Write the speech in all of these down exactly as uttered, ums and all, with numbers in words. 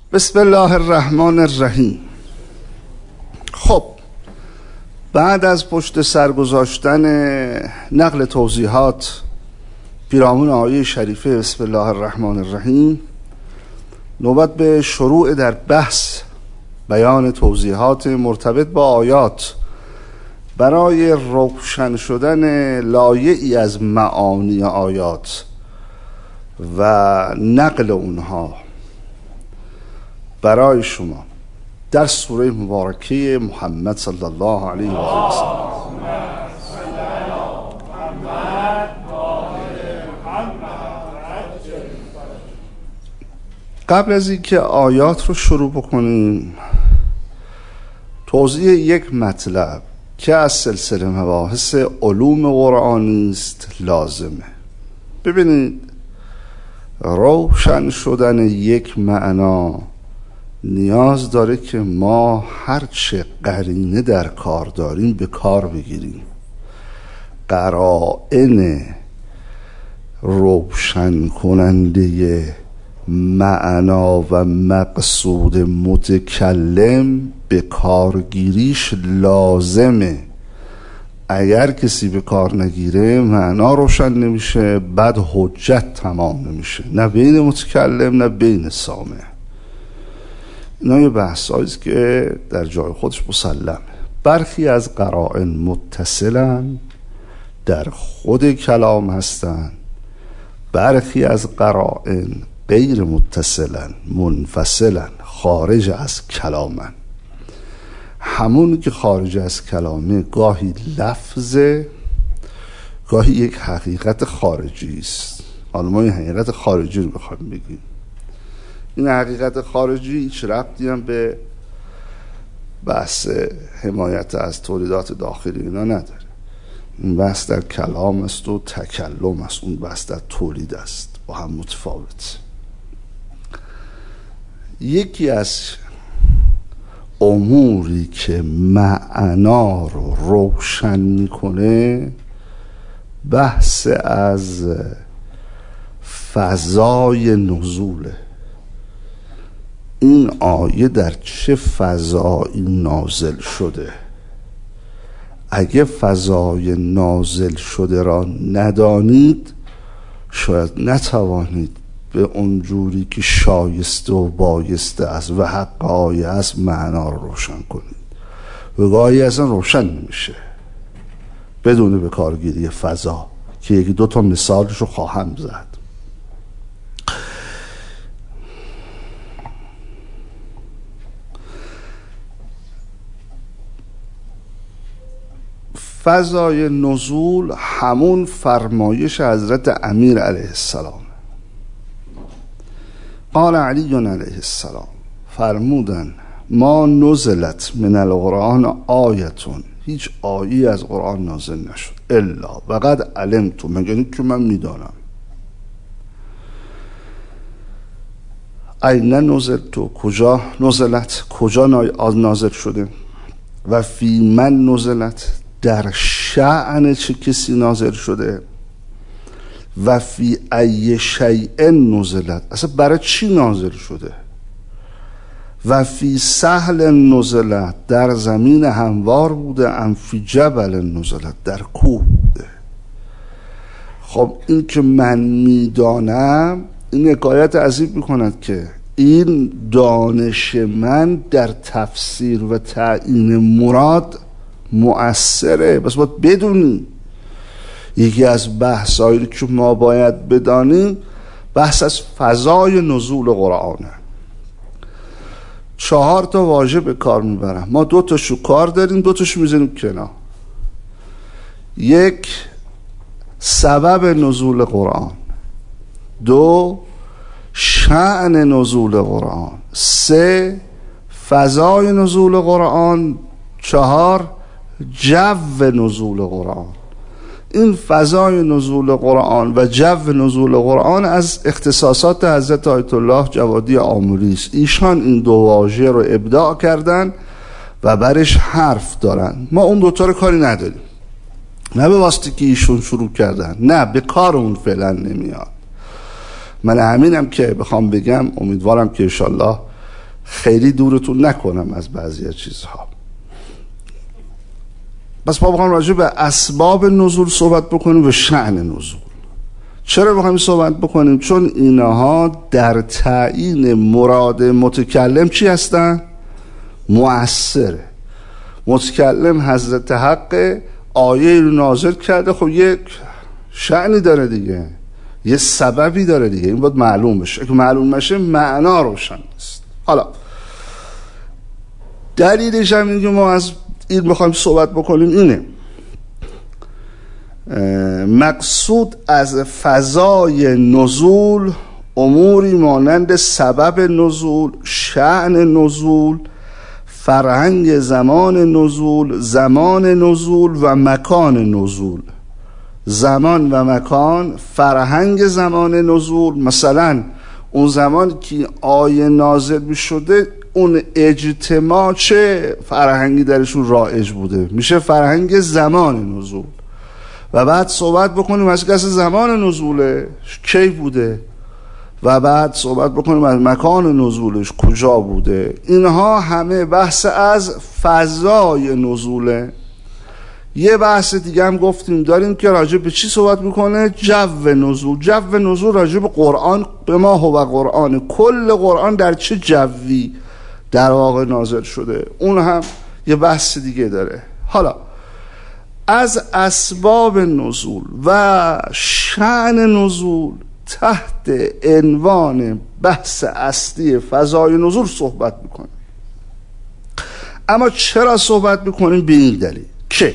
بسم الله الرحمن الرحیم. خب بعد از پشت سر گذاشتن نقل توضیحات پیرامون آیه شریفه بسم الله الرحمن الرحیم، نوبت به شروع در بحث بیان توضیحات مرتبط با آیات برای روشن شدن لایعی از معانی آیات و نقل اونها برای شما در سوره مبارکه محمد صلی الله علیه و آله. قبل از اینکه آیات رو شروع بکنیم، توضیح یک مطلب که از سلسله مباحث علوم قرآنی است لازمه. ببینید، روشن شدن یک معنا نیاز داره که ما هرچه قرینه در کار داریم به کار بگیریم. قرائن روشن کننده معنا و مقصود متکلم به کارگیریش لازمه. اگر کسی به کار نگیره معنا روشن نمیشه، بعد حجت تمام نمیشه، نه بین متکلم نه بین سامع. اینا یه بحث هاییست که در جای خودش مسلمه. برخی از قرائن متصلن، در خود کلام هستن، برخی از قرائن غیر متصلن، منفصلن، خارج از کلامن. همون که خارج از کلامه گاهی لفظه، گاهی یک حقیقت خارجی است. حالا ما این حقیقت خارجی رو بخوایم بگیم، این حقیقت خارجی هیچ ربطی هم به بحث حمایت از تولیدات داخلی اینا نداره. این بحث در کلام است و تکلم است، اون بحث در تولید است، با هم متفاوت. یکی از اموری که معنا رو روشن میکنه بحث از فضای نزوله. این آیه در چه فضایی نازل شده؟ اگه فضای نازل شده را ندانید، شاید نتوانید به اونجوری که شایسته و بایسته است و حق آیه است معنا رو روشن کنید. و گاهی اصلا روشن نمیشه بدون به کارگیری فضا، که یکی دو تا مثالش رو خواهم زد. فضای نزول همون فرمایش حضرت امیر علیه السلام. قال علی علیه السلام، فرمودن ما نزلت من القرآن آیتون، هیچ آیی از قرآن نازل نشد الا وقد علمتم، مگر این که من میدانم. این نزلت، کجا نزلت، کجا نازل شده، و فی من نزلت، در شأن چه کسی نازل شده، و فی ای شیء نزلت، اصلا برای چی نازل شده، و فی سهل نزلت، در زمین هموار بوده، ام فی جبل نزلت، در کوه بوده. خب این که من میدانم، این حکایت عظیم میکند که این دانش من در تفسیر و تعیین مراد مؤثره. بس باید بدونی. یکی از بحثایی که ما باید بدانیم بحث از فضای نزول قرآنه. چهار تا واژه به کار میبرم، ما دو تاشو کار داریم، دو تاشو میزنیم کنار. یک، سبب نزول قرآن. دو، شأن نزول قرآن. سه، فضای نزول قرآن. چهار، جو نزول قرآن. این فضای نزول قرآن و جو نزول قرآن از اختصاصات حضرت آیت الله جوادی آموری است. ایشان این دو واژه رو ابداع کردن و برش حرف دارن. ما اون دوتا رو کاری نداریم، نه به واسطه که ایشون شروع کردن، نه به کار اون فعلا نمیاد. من همینم که بخوام بگم، امیدوارم که انشالله خیلی دورتون نکنم از بعضی از چیزها. بس ما بخوایم راجع به اسباب نزول صحبت بکنیم و شأن نزول. چرا بخوایم صحبت بکنیم؟ چون اینها در تعیین مراد متکلم چی هستن؟ مؤثره. متکلم حضرت حق آیه رو نازل کرده، خب یک شأنی داره دیگه، یه سببی داره دیگه، این باید معلوم بشه. اگه معلوم بشه معنا روشن است. حالا دلیلش هم اینه که ما از این بخوایم صحبت بکنیم اینه، مقصود از فضای نزول اموری مانند سبب نزول، شأن نزول، فرهنگ زمان نزول، زمان نزول و مکان نزول. زمان و مکان، فرهنگ زمان نزول، مثلا اون زمان که آیه نازل می شده اون اجتماع چه فرهنگی درشون رایج بوده، میشه فرهنگ زمان نزول. و بعد صحبت بکنیم از کس زمان نزوله کی بوده، و بعد صحبت بکنیم از مکان نزولش کجا بوده. اینها همه بحث از فضای نزوله. یه بحث دیگه هم گفتیم داریم که راجع به چی صحبت میکنه؟ جو نزول. جو نزول راجع به قرآن، به ما هو قرآن، کل قرآن در چه جوی در واقع نازل شده، اون هم یه بحث دیگه داره. حالا از اسباب نزول و شأن نزول تحت عنوان بحث اصلی فضای نزول صحبت میکنیم. اما چرا صحبت میکنیم؟ به این دلیل که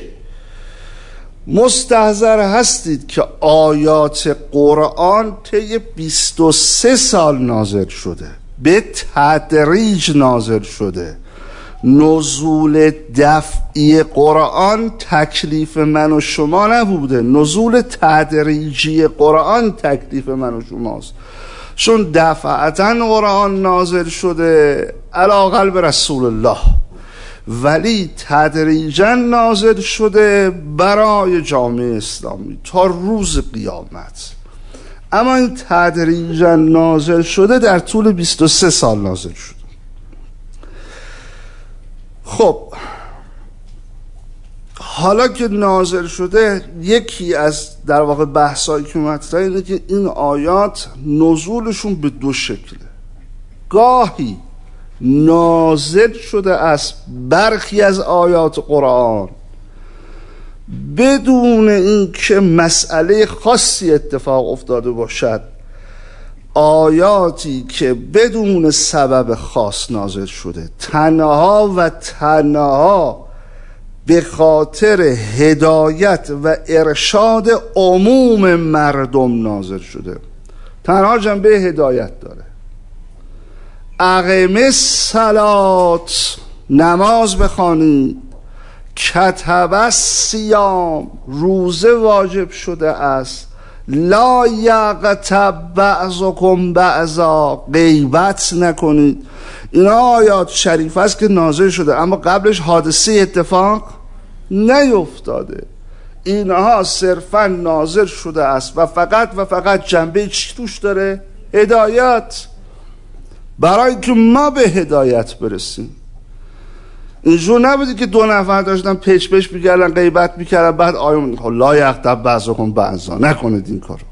مستحضر هستید که آیات قرآن طی بیست و سه سال نازل شده، به تدریج نازل شده. نزول دفعی قرآن تکلیف من و شما نبوده، نزول تدریجی قرآن تکلیف من و شماست. چون دفعتا قرآن نازل شده علی قلب رسول الله، ولی تدریجا نازل شده برای جامعه اسلامی تا روز قیامت. اما این تدریجا نازل شده در طول بیست و سه سال نازل شده. خب حالا که نازل شده، یکی از در واقع بحثایی که مطرحه اینه که این آیات نزولشون به دو شکله. گاهی نازل شده از برخی از آیات قرآن بدون اینکه مسئله خاصی اتفاق افتاده باشد، آیاتی که بدون سبب خاص نازل شده، تنها و تنها به خاطر هدایت و ارشاد عموم مردم نازل شده، تنها جنبه هدایت داره. اقیم الصلات، نماز بخوانید، کتب الصیام، روزه واجب شده است، لا یغتب بعضکم بعضا، غیبت نکنید. اینا آیات شریف است که نازل شده، اما قبلش حادثه اتفاق نیفتاده. اینها صرفا نازل شده است و فقط و فقط جنبه چی توش داره؟ هدایت، برای که ما به هدایت برسیم. اینجور نبودی که دو نفر داشتن پیچ پیچ می‌کردن، غیبت می‌کردن، بعد آیه لا یغتب بعضکم بعضا، نکنید این کارو.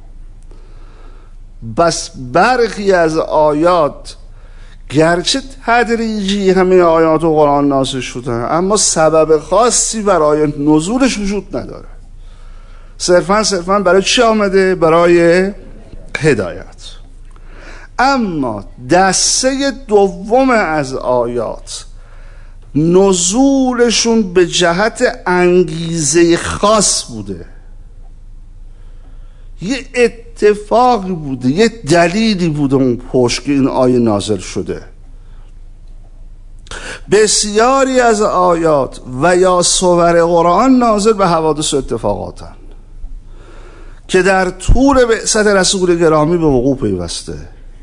بس برخی از آیات گرچه تدریجی همه آیات قرآن نازل شدن، اما سبب خاصی برای نزولش وجود نداره، صرفا صرفا برای چی آمده؟ برای هدایت. اما دسته دوم از آیات نزولشون به جهت انگیزه خاص بوده، یه اتفاقی بوده، یه دلیلی بوده اون پشت که این آیه نازل شده. بسیاری از آیات و یا سور قرآن نازل به حوادث و اتفاقاتن که در طول بعثت رسول گرامی به وقوع پیوسته،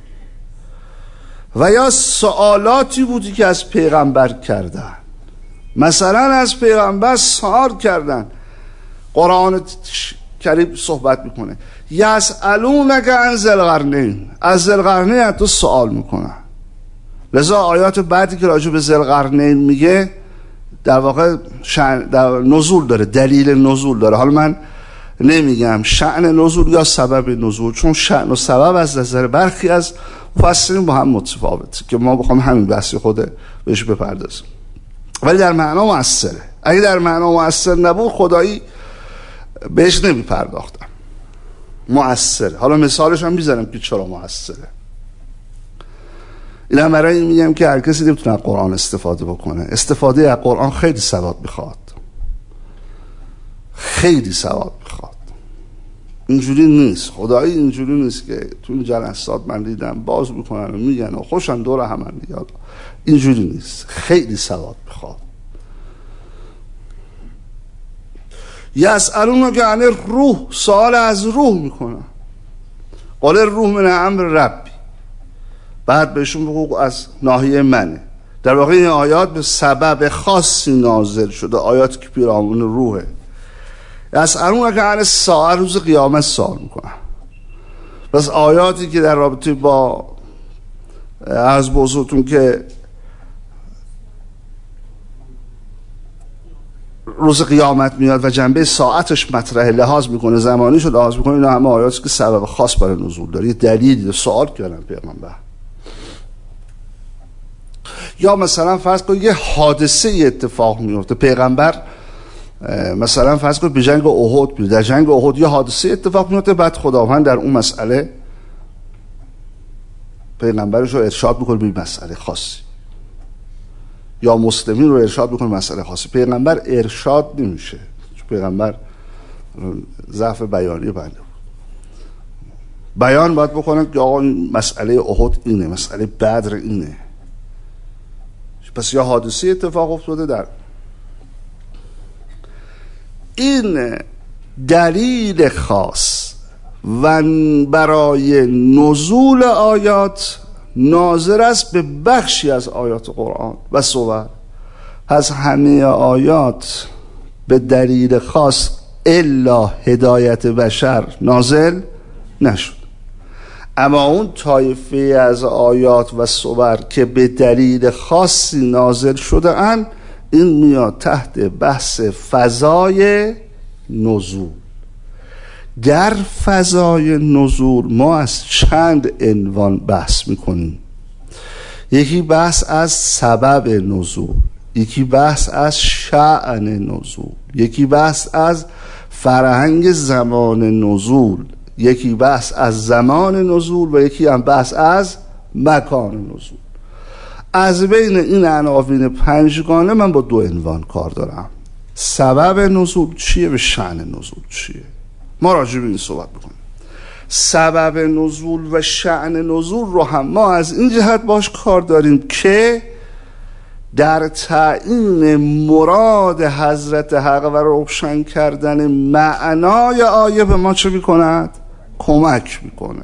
و یا سوالاتی بودی که از پیغمبر کردن. مثلا از پیغمبر سوال کردن. قرآن کریم صحبت میکنه یسألونک عن ذی القرنین، از ذی القرنین تو سوال میکنن. لذا آیات بعدی که راجع به ذوالقرنین میگه در واقع شأن در نزول داره، دلیل نزول داره. حالا من نمیگم شأن نزول یا سبب نزول، چون شأن و سبب از نظر برخی از مفسرین با هم متفاوته که ما بخوام همین بحثی خود بهش بپردازیم، ولی در معنا مؤثره. اگه در معنا مؤثر نبود خدایی بهش نمیپرداختم. مؤثره. حالا مثالش هم میذارم که چرا مؤثره. اینم برای این میگم که هر کسی نمیتونه از قرآن استفاده بکنه. استفاده از قرآن خیلی ثواب میخواد، خیلی ثواب میخواد. اینجوری نیست، خدایی اینجوری نیست که تو این جلسات من دیدم باز میکنن و میگن و خوشن دور همن دیگه. اینجوری نیست، خیلی ثواب میخواد. یسألونک عن الروح، سوال از روح میکنن. قال الروح من امر ربی، بعد بهشون بگو از ناحیه منه. در واقع این آیات به سبب خاصی نازل شده، آیاتی که پیرامون روحه. یسألونک عن الساعه، روز قیامت سوال میکنن. پس آیاتی که در رابطه با از بزرگتون که روز قیامت میاد و جنبه ساعتش مطرح لحاظ میکنه، زمانیش رو لحاظ میکنه، اینا همه آیاتی که سبب خاص برای نزول داره، یه دلیلی سوال کردن پیغمبر. یا مثلا فرض کنید یه حادثه اتفاق میفته، پیغمبر مثلا فرض کنید به جنگ احد میره، در جنگ احد یه حادثه اتفاق میفته، بعد خداوند در اون مسئله پیغمبرش رو ارشاد میکنه به این مسئله خاصی، یا مسلمین رو ارشاد میکنه مسئله خاصی. پیغمبر ارشاد نمیشه، چون پیغمبر ضعف بیانی بنده بود. بیان باید بکنه که آقا مسئله احد اینه، مسئله بدر اینه. پس یا حادثه اتفاق افتاده، در این دلیل خاص و برای نزول آیات ناظر است به بخشی از آیات قرآن و سور. پس همه آیات به دلیل خاص الا هدایت بشر نازل نشد، اما اون طایفه از آیات و سور که به دلیل خاصی نازل شده اند، این میاد تحت بحث فضای نزول. در فضای نزول ما از چند عنوان بحث میکنیم. یکی بحث از سبب نزول، یکی بحث از شأن نزول، یکی بحث از فرهنگ زمان نزول، یکی بحث از زمان نزول و یکی هم بحث از مکان نزول. از بین این عناوین پنجگانه من با دو عنوان کار دارم: سبب نزول چیه و شأن نزول چیه. ما راجع به این صحبت بکنیم. سبب نزول و شأن نزول رو هم ما از این جهت باش کار داریم که در تعیین مراد حضرت حق و روشن کردن معنای آیه به ما چه میکند؟ کمک میکنه.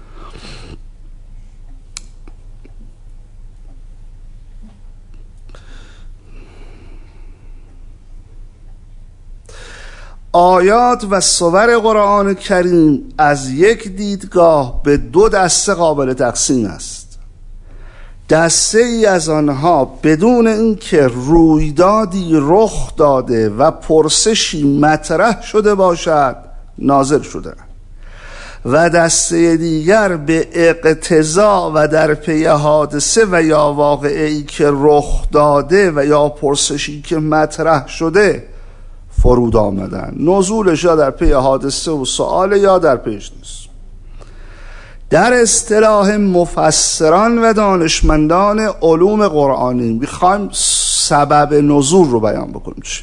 آیات و سور قرآن کریم از یک دیدگاه به دو دسته قابل تقسیم است. دسته ای از آنها بدون اینکه رویدادی رخ داده و پرسشی مطرح شده باشد نازل شده، و دسته دیگر به اقتضا و در پی حادثه و یا واقعی که رخ داده و یا پرسشی که مطرح شده فرود آمدن. نزولش یا در پی حادثه و سؤال یا در پیش نیست. در اصطلاح مفسران و دانشمندان علوم قرآنی میخوایم سبب نزول رو بیان بکنیم. چی؟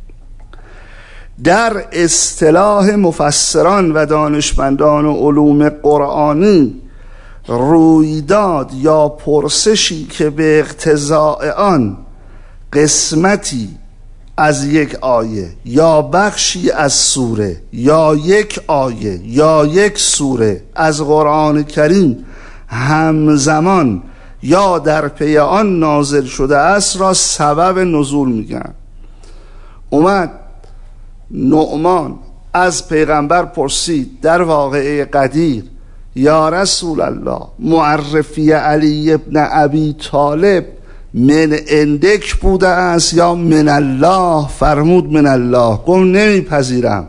در اصطلاح مفسران و دانشمندان علوم قرآنی رویداد یا پرسشی که به اقتضاء آن قسمتی از یک آیه یا بخشی از سوره یا یک آیه یا یک سوره از قرآن کریم همزمان یا در پی آن نازل شده است را سبب نزول میگن. اومد نعمان از پیغمبر پرسید در واقعه قدیر یا رسول الله معرفی علی ابن ابی طالب من اندک بوده است یا من الله؟ فرمود من الله. گفت نمیپذیرم.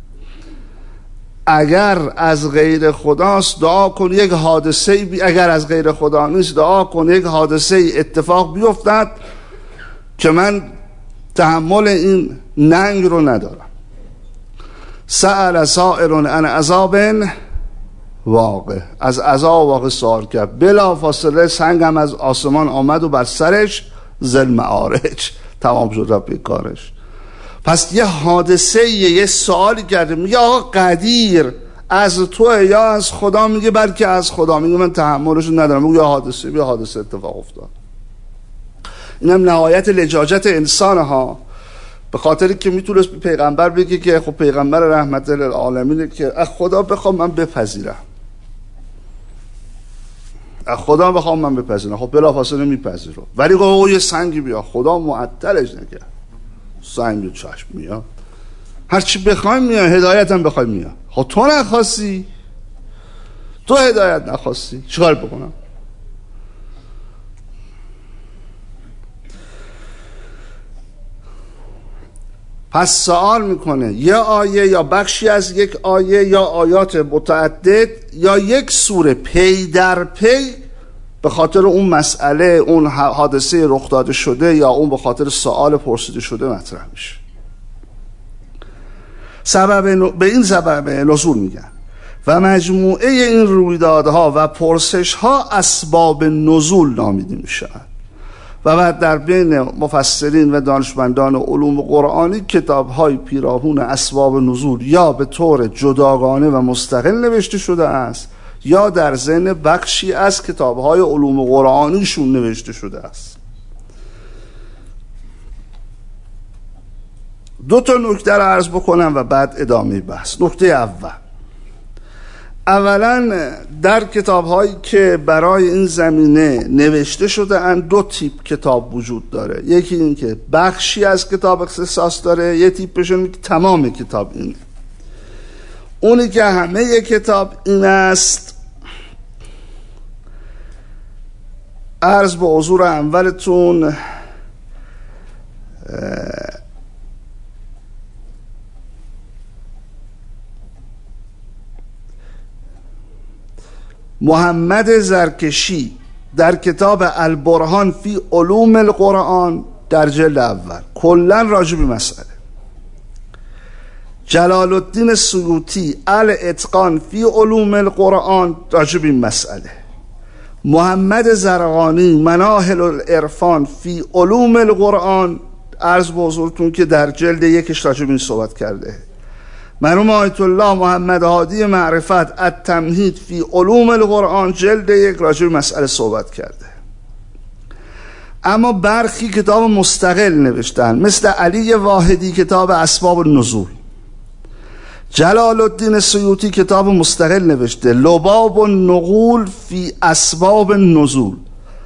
اگر از غیر خداست دعا کن یک حادثه بی... اگر از غیر خدا نیست دعا کن یک حادثه اتفاق بیفتد که من تحمل این ننگ رو ندارم. سأل سائل عن عذاب واقع، از عذاب واقع سوال کرد. بلا فاصله سنگم از آسمان آمد و بر سرش ذل معارج. تمام شد رفت به کارش. پس یه حادثه یه سوالی کرده، میگه آقا قدیر از توه یا از خدا؟ میگه بلکه از خدا. میگه من تحملش ندارم. میگه یا حادثه یا حادثه اتفاق افتاد. اینم نهایت لجاجت انسان ها، به خاطر که میتونست پیغمبر بگه که خب پیغمبر رحمت للعالمینه که از خدا بخوام من بپذیرم، از خدا بخوام من بپذیرم. خب بلافاصله میپذیره. ولی گفت یه سنگی بیا، خدا معطلش نکرد. سنگ چشم میاد، هر چی بخوایم میاد، هدایت هم بخوایم میاد. خب تو نخواستی، تو هدایت نخواستی، چیکار بکنم؟ پس سوال میکنه یه آیه یا بخشی از یک آیه یا آیات متعدد یا یک سوره پی در پی به خاطر اون مسئله، اون حادثه رخ داده شده یا اون به خاطر سوال پرسیده شده مطرح میشه. سبب به این سبب نزول میگن و مجموعه این رویدادها و پرسشها اسباب نزول نامیده میشن. و بعد در بین مفسرین و دانشمندان علوم قرآنی کتاب‌های پیرامون اسباب نزول یا به طور جداگانه و مستقل نوشته شده است یا در ضمن بخشی از کتاب‌های علوم قرآنیشون نوشته شده است. دو تا نکته رو عرض بکنم و بعد ادامه بحث. نکته اول، اولا در کتاب هایی که برای این زمینه نوشته شده اند دو تیپ کتاب وجود داره. یکی این که بخشی از کتاب اختصاص داره، یه تیپشون که تمام کتاب اینه. اونی که همه کتاب این است، عرض به حضور اولتون محمد زرکشی در کتاب البرهان فی علوم القرآن در جلد اول کلا راجع به مسئله، جلال الدین سیوطی الاتقان فی علوم القرآن راجع به مسئله، محمد زرقانی مناهل العرفان فی علوم القرآن عرض به حضورتون که در جلد یکش راجع به این صحبت کرده، مرحوم آیت الله محمد هادی معرفت التمهید فی علوم القرآن جلد یک راجع به مسئله صحبت کرده. اما برخی کتاب مستقل نوشتن، مثل علی واحدی کتاب اسباب النزول، جلال الدین سیوطی کتاب مستقل نوشته لباب النقول فی اسباب النزول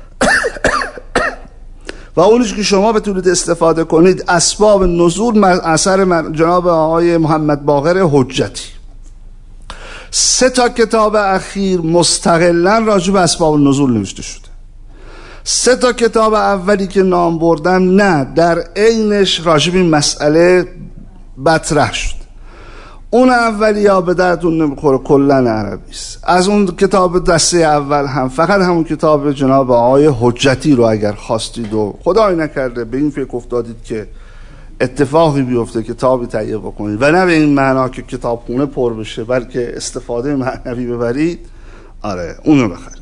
و اونش که شما بتونید استفاده کنید اسباب نزول اثر جناب آقای محمد باقر حجتی. سه تا کتاب اخیر مستقلا راجع به اسباب نزول نوشته شده. سه تا کتاب اولی که نام بردم نه در عینش راجع به مسئله مطرح شد. اون اولی ها به درتون نمیخوره، کلا عربی است. از اون کتاب دسته اول هم فقط همون کتاب جناب آقای حجتی رو اگر خواستید و خدای نکرده به این فکر افتادید که اتفاقی بیفته کتابی تهیه بکنید و نه به این معنا که کتابخونه پر بشه بلکه استفاده معنوی ببرید، آره اونو بخرید.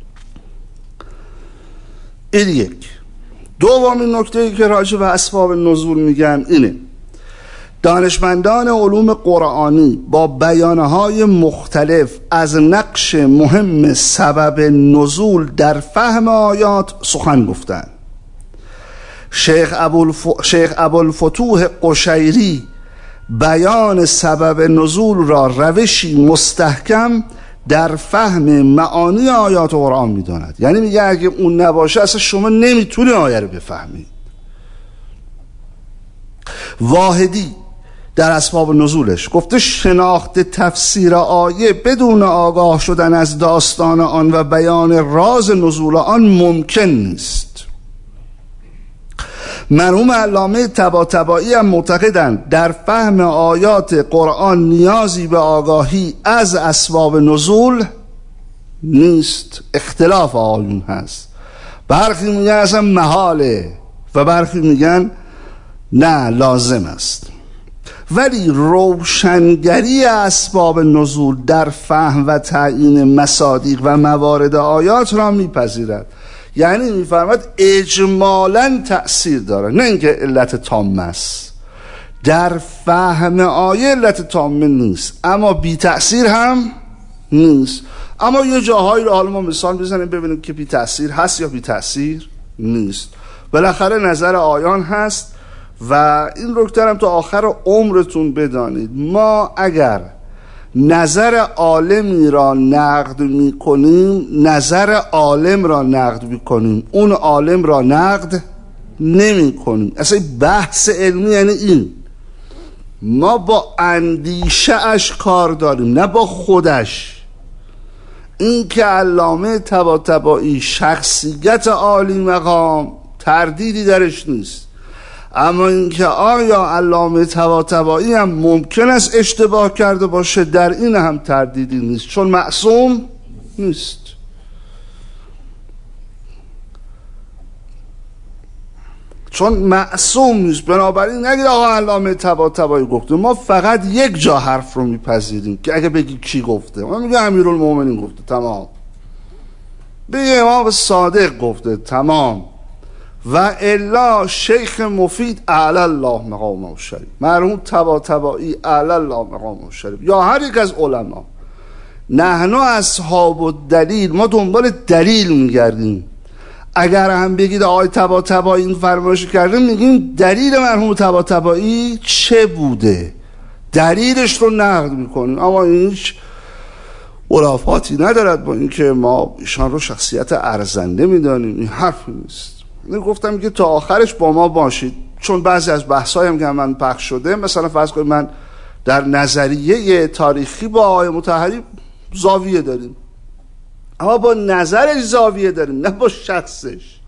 این یک. دومین نکته‌ای که راجع به اسباب نزول میگم اینه، دانشمندان علوم قرآنی با بیانهای مختلف از نقش مهم سبب نزول در فهم آیات سخن گفتند. شیخ ابوالف... شیخ ابوالفتوح قشیری بیان سبب نزول را روشی مستحکم در فهم معانی آیات قرآن می‌داند. یعنی میگه اگه اون نباشه اصلا شما نمیتونی آیه رو بفهمید. واحدی در اسباب نزولش گفته شناخت تفسیر آیه بدون آگاه شدن از داستان آن و بیان راز نزول آن ممکن نیست. مرحوم علامه طباطبایی هم معتقدند در فهم آیات قرآن نیازی به آگاهی از اسباب نزول نیست. اختلاف آیون هست، برخی میگن اصلا محاله و برخی میگن نه لازم است. ولی روشنگری اسباب نزول در فهم و تعیین مصادیق و موارد آیات را میپذیرد. یعنی میفرماد اجمالاً تأثیر داره، نه اینکه علت تامه است. در فهم آیه علت تامه نیست، اما بی تأثیر هم نیست. اما یه جاهایی رو حالا ما مثال بزنیم ببینیم که بی تأثیر هست یا بی تأثیر نیست. بالاخره نظر آیان هست و این رکتر هم تا آخر عمرتون بدانید. ما اگر نظر عالمی را نقد می کنیم، نظر عالم را نقد می کنیم، اون عالم را نقد نمی کنیم. اصلا بحث علمی یعنی این، ما با اندیشه اش کار داریم نه با خودش. این که علامه طباطبایی شخصیت عالی مقام تردیدی درش نیست، اما اینکه آیا علامه طباطبایی هم ممکن است اشتباه کرده باشه، در این هم تردیدی نیست، چون معصوم نیست. چون معصوم نیست. بنابراین نگید آقا علامه طباطبایی گفته، ما فقط یک جا حرف رو میپذیریم که اگه بگی کی گفته، ما میگه امیرالمومنین گفته، تمام. بگه امام صادق گفته، تمام. و الا شیخ مفید اعلی الله مقامه الشریف، مرحوم طباطبایی اعلی الله مقامه الشریف، یا هر یک از علما. نحن اصحاب الدلیل، ما دنبال دلیل میگردیم. اگر هم بگید آقای طباطبایی این فرمایش کرده، میگیم دلیل مرحوم طباطبایی چه بوده، دلیلش رو نقد میکنیم. اما این هیچ خرافاتی ندارد با اینکه ما ایشان رو شخصیت ارزنده میدانیم، این حرفی نیست. من گفتم که تا آخرش با ما باشید، چون بعضی از بحثایم که من پخش شده، مثلا فرض کنید من در نظریه تاریخی با آقای مطهری زاویه داریم، اما با نظرش زاویه داریم، نه با شخصش.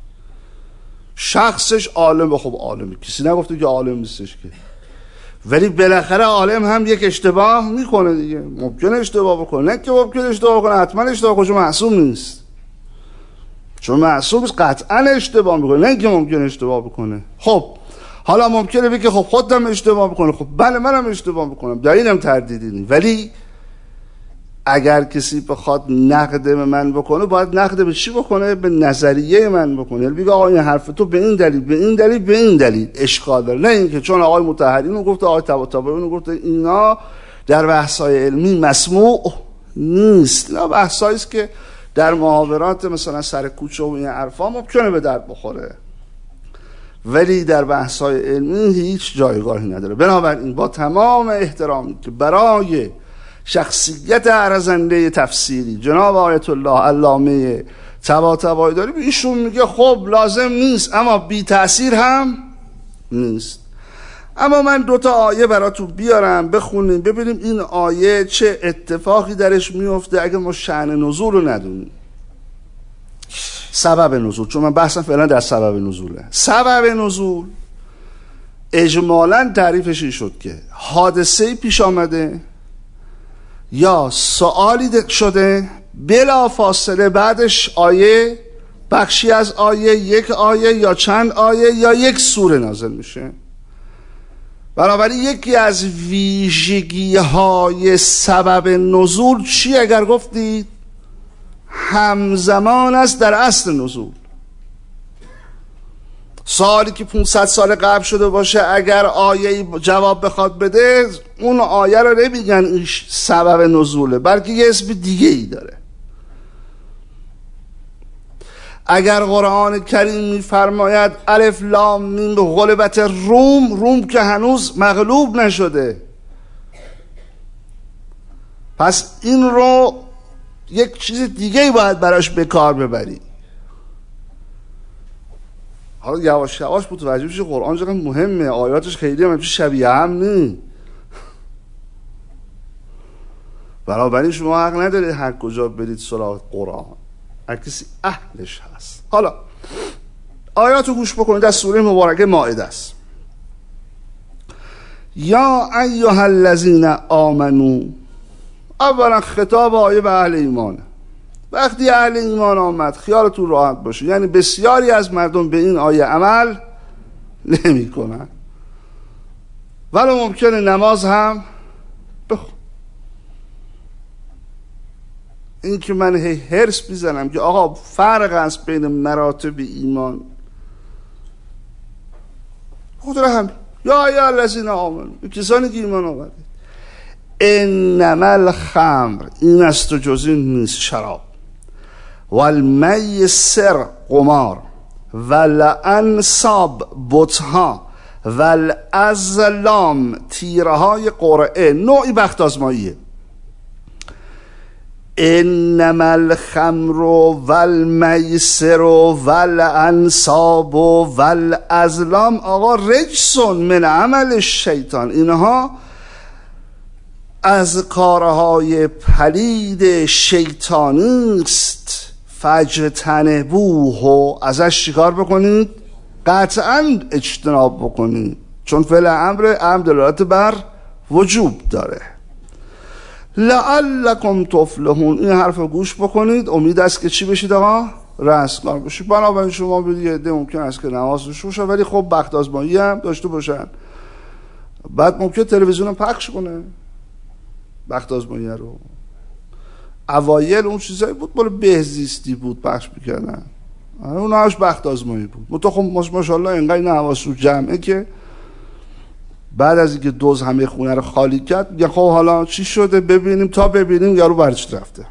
شخصش عالم، خب عالمه، کسی نگفته که عالم نیستش که، ولی بالاخره عالم هم یک اشتباه میکنه دیگه. ممکنه اشتباه بکنه، نه که ممکنه اشتباه بکنه، حتما اشتباه کنه، چون معصوم نیست. چون معصوم قطعا اشتباه میکنه، نه که ممکنه اشتباه بکنه. خب حالا ممکنه بگه خب خودم اشتباه بکنه، خب بله منم اشتباه میکنم، در اینم تردیدی نیست. ولی اگر کسی بخواد نقد به من بکنه، باید نقد به چی بکنه؟ به نظریه من بکنه. یعنی بگه آقا این حرف تو به این دلیل به این دلیل به این دلیل اشکال داره، نه اینکه چون آقای مطهری اون گفته، آقای طباطبایی اون گفته، اینا در بحث‌های علمی مسموع نیست. نه بحثایی است که در محاورات مثلا سر کوچه و این حرفا ممکنه به درد بخوره، ولی در بحث‌های علمی هیچ جایگاهی نداره. بنابراین با تمام احترامی که برای شخصیت ارزنده تفسیری جناب آیت الله علامه طباطبایی داریم، ایشون میگه خب لازم نیست، اما بی تأثیر هم نیست. اما من دوتا آیه براتون بیارم بخونیم ببینیم این آیه چه اتفاقی درش میفته اگه ما شأن نزول رو ندونیم. سبب نزول، چون من بحثم فعلا در سبب نزوله. سبب نزول اجمالاً تعریفش این شد که حادثه‌ای پیش آمده یا سوالی شده، بلا فاصله بعدش آیه، بخشی از آیه، یک آیه یا چند آیه یا یک سوره نازل میشه. بنابراین یکی از ویژگی های سبب نزول چی اگر گفتید؟ همزمان است در اصل نزول. سالی که پانصد سال قبل شده باشه، اگر آیه جواب بخواد بده، اون آیه رو نمیگن این سبب نزوله، بلکه یه اسم دیگه ای داره. اگر قرآن کریم میفرماید الف لام میم غلبت روم، روم که هنوز مغلوب نشده، پس این رو یک چیز دیگه ای باید براش به کار ببری. حالا یواش یواش متوجه بشی قرآن چقدر مهمه، آیاتش خیلی هم شبیه هم نی. بنابراین شما حق ندارید هر کجا برید سراغ قرآن، هر کسی اهلش هست. حالا آیات رو گوش بکنید، از سوره مبارکه مائده است. یا ایها الذین آمنو، اولا خطاب آیه به اهل ایمانه. وقتی اهل ایمان آمد خیالتون راحت باشه، یعنی بسیاری از مردم به این آیه عمل نمی کنن، ولی ممکنه نماز هم بخون. این که من هی هرس بیزنم که آقا فرق است بین مراتب ایمان، خود را هم یا ایها الذین آمنو، کسانی که ایمان آوردید، انما الخمر، این است و جز این نیست شراب، والمیسر قمار، والانصاب بتها، والازلام تیره های قرعه، نوعی بخت آزماییه. انما الخمر والمیسر والانصاب والازلام، آقا رجسون من عمل الشیطان، اینها از کارهای پلید شیطانی است. فاجتنبوه، ازش چیکار بکنید؟ قطعا اجتناب بکنید، چون فعل امر امر دلالت بر وجوب داره. لعلکم تفلحون، این حرف رو گوش بکنید، امید است که چی بشید آقا؟ رستگار بشید. بنابراین شما بدید یه عده ممکن است که نمازش روشه، ولی خب بخت آزمایی هم داشته باشن، بعد ممکن تلویزیون هم پخش کنه بخت آزمایی رو. اوایل اون چیزایی بود مال بهزیستی بود پخش میکردن، اون هاش بخت آزمایی بود. متو خب ماشاءالله اینقدر نه حواس رو جمعه که بعد از اینکه دوز همه خونه رو خالی کرد میگه خب حالا چی شده ببینیم، تا ببینیم یارو برچ رفته.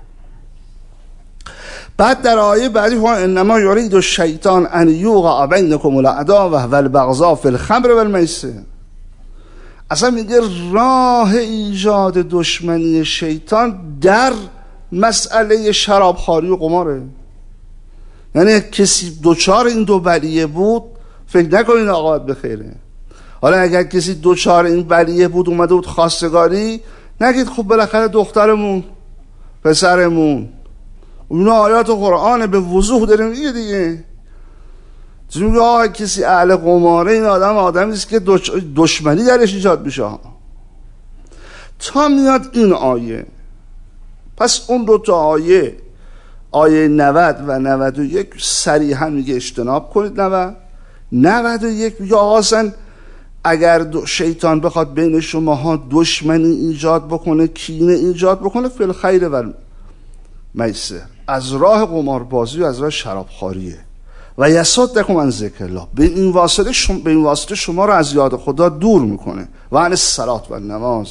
بعد در آیه بعدی ها انما یرید الشیطان ان یوقع بینکم العداوه والبغضاء فی الخمر والمیسر، اصلا میگه راه ایجاد دشمنی شیطان در مسئله شرابخواری و قماره. یعنی کسی دوچار این دو بلیه بود فکر نکنین عاقبت به خیره. حالا اگر کسی دوچار این بلیه بود اومده بود خواستگاری، نگید خب بالاخره دخترمون پسرمون، اونا آیات قرآن به وضوح داریم دیگه دیگه چون میگه آقا کسی اهل قماره، این آدم آدمی است که دشمنی درش ایجاد میشه. تا میاد این آیه، پس اون دو تا آیه، آیه نود و نود و یک صریحا میگه اجتناب کنید. نود نود و یک میگه آقا اصلا اگر شیطان بخواد بین شماها دشمنی ایجاد بکنه، کینه ایجاد بکنه، فی الخیر و میسر، از راه قماربازی و از راه شرابخواریه. و یصدکم عن ذکر الله، به این واسطه شما به این واسطه شما رو از یاد خدا دور میکنه. و عن الصلاه و نماز.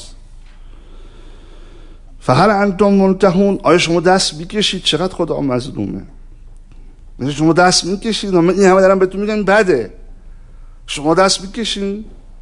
فهل انتم منتهون، آیا شما دست میکشید؟ چقدر خدا مظلومه. مثلا شما دست میکشید، من این همه دارم بهتون میگم بده، شما دست میکشید.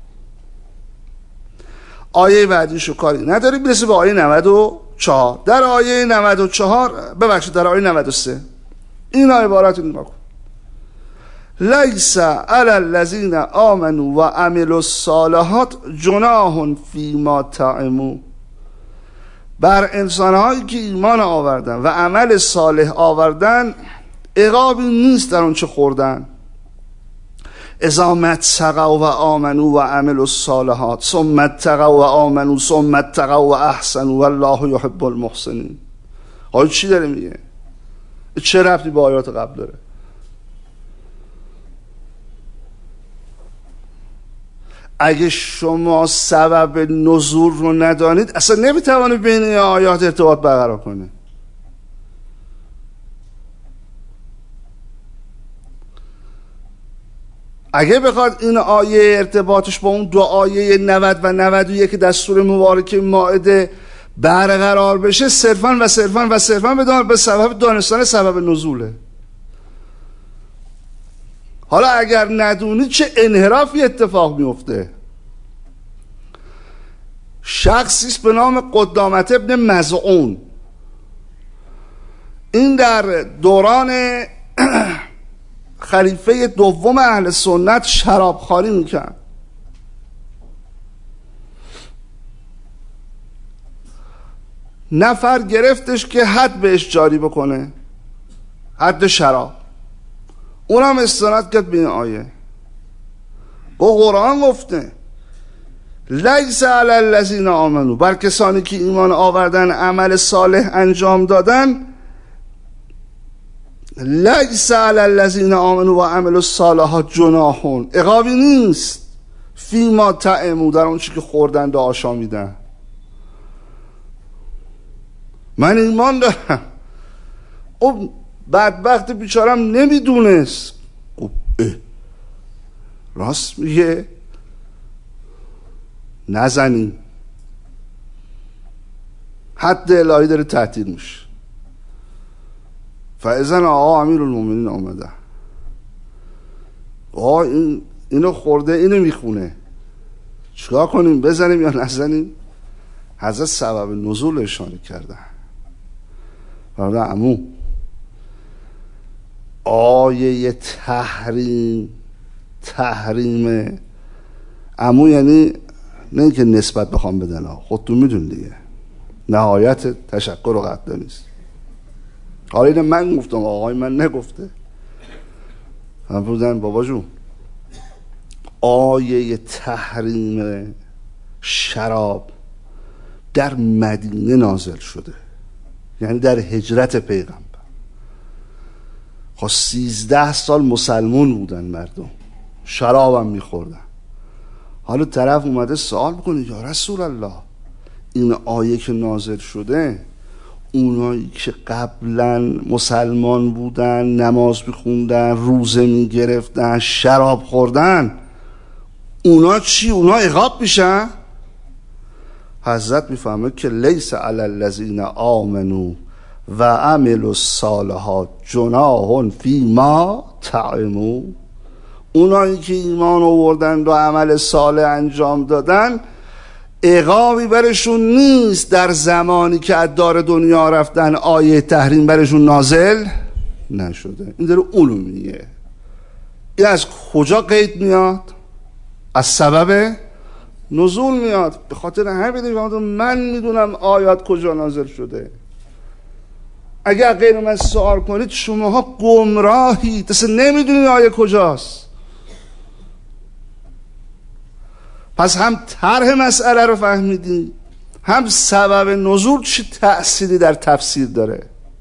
آیه بعدیشو کاری نداری، برسه به آیه نود و چهار. در آیه نود و چهار ببخشید در آیه نود و سه این عبارت رو نگاه کن: لیس علی الذین آمنوا و عملوا الصالحات جناح فیما طعموا، بر انسانهایی که ایمان آوردن و عمل صالح آوردن عقابی نیست در اون چه خوردن. اذا متقوا و آمنوا و عملوا الصالحات ثم اتقوا و آمنوا ثم اتقوا و احسنوا والله یحب المحسنین. حالا چی داره میگه؟ چه ربطی با آیات قبل داره؟ اگه شما سبب نزول رو ندانید اصلا نمیتوانید بین این آیات ارتباط برقرار کنید. اگه بخواد این آیه ارتباطش با اون دو آیه نود و نود و یک دستور مبارکه مائده برقرار بشه، صرفاً و صرفاً و صرفاً بدان به سبب دانستن سبب نزوله. حالا اگر ندونید چه انحرافی اتفاق میفته. شخصی است به نام قدامت ابن مزعون، این در دوران خلیفه دوم اهل سنت شرابخواری میکرد. نفر گرفتش که حد بهش جاری بکنه، حد شراب. اونم استناد کرد به این آیه. با قرآن گفته لیس علی الذین آمنوا، بر کسانی که ایمان آوردن عمل صالح انجام دادن، لیس علی الذین آمنوا و عملوا الصالحات جناح، عقابی نیست، فیما طعموا، در اون چی که خوردن و آشامیدن. من ایمان دارم. اون بدبخت بیچارم نمیدونست. راست میگه، نزنیم، حد الهی داره تعطیل میشه. فاذن آقا امیرالمومنین آمده، آقا این اینو خورده، اینو میخونه، چیکار کنیم؟ بزنیم یا نزنیم؟ حضرت سبب نزول اشاره کردن. فرمودن عمو آیه تحریم، تحریم عمو یعنی نه اینکه نسبت بخوام بدن، خودتون میدون دیگه، نهایت تشکر و قدر نیست. حالا اینه من گفتم، آقای من نگفته. من بودن بابا جون آیه تحریم شراب در مدینه نازل شده، یعنی در هجرت پیغمبر. خب سیزده سال مسلمون بودن مردم، شراب هم میخوردن. حالا طرف اومده سوال بکنه یا رسول الله، این آیه که نازل شده، اونایی که قبلا مسلمان بودن، نماز میخوندن، روزه میگرفتن، شراب خوردن، اونا چی؟ اونا عقاب میشن؟ حضرت میفهمه که لیس علی الذین آمنوا و عملوا الصالحات جناح فیما طعموا، اونایی که ایمان آوردن و عمل صالح انجام دادن عقابی برشون نیست در زمانی که از دار دنیا رفتن آیه تحریم برشون نازل نشده. این داره اونو میگه. این از کجا قید میاد؟ از سبب نزول میاد. به خاطر همین من میدونم آیات کجا نازل شده. اگر غیر من سوال کنید شماها گمراهید، اصلا نمیدونید آیه کجاست. پس هم طرح مسئله رو فهمیدی، هم سبب نزول چه تأثیری در تفسیر داره.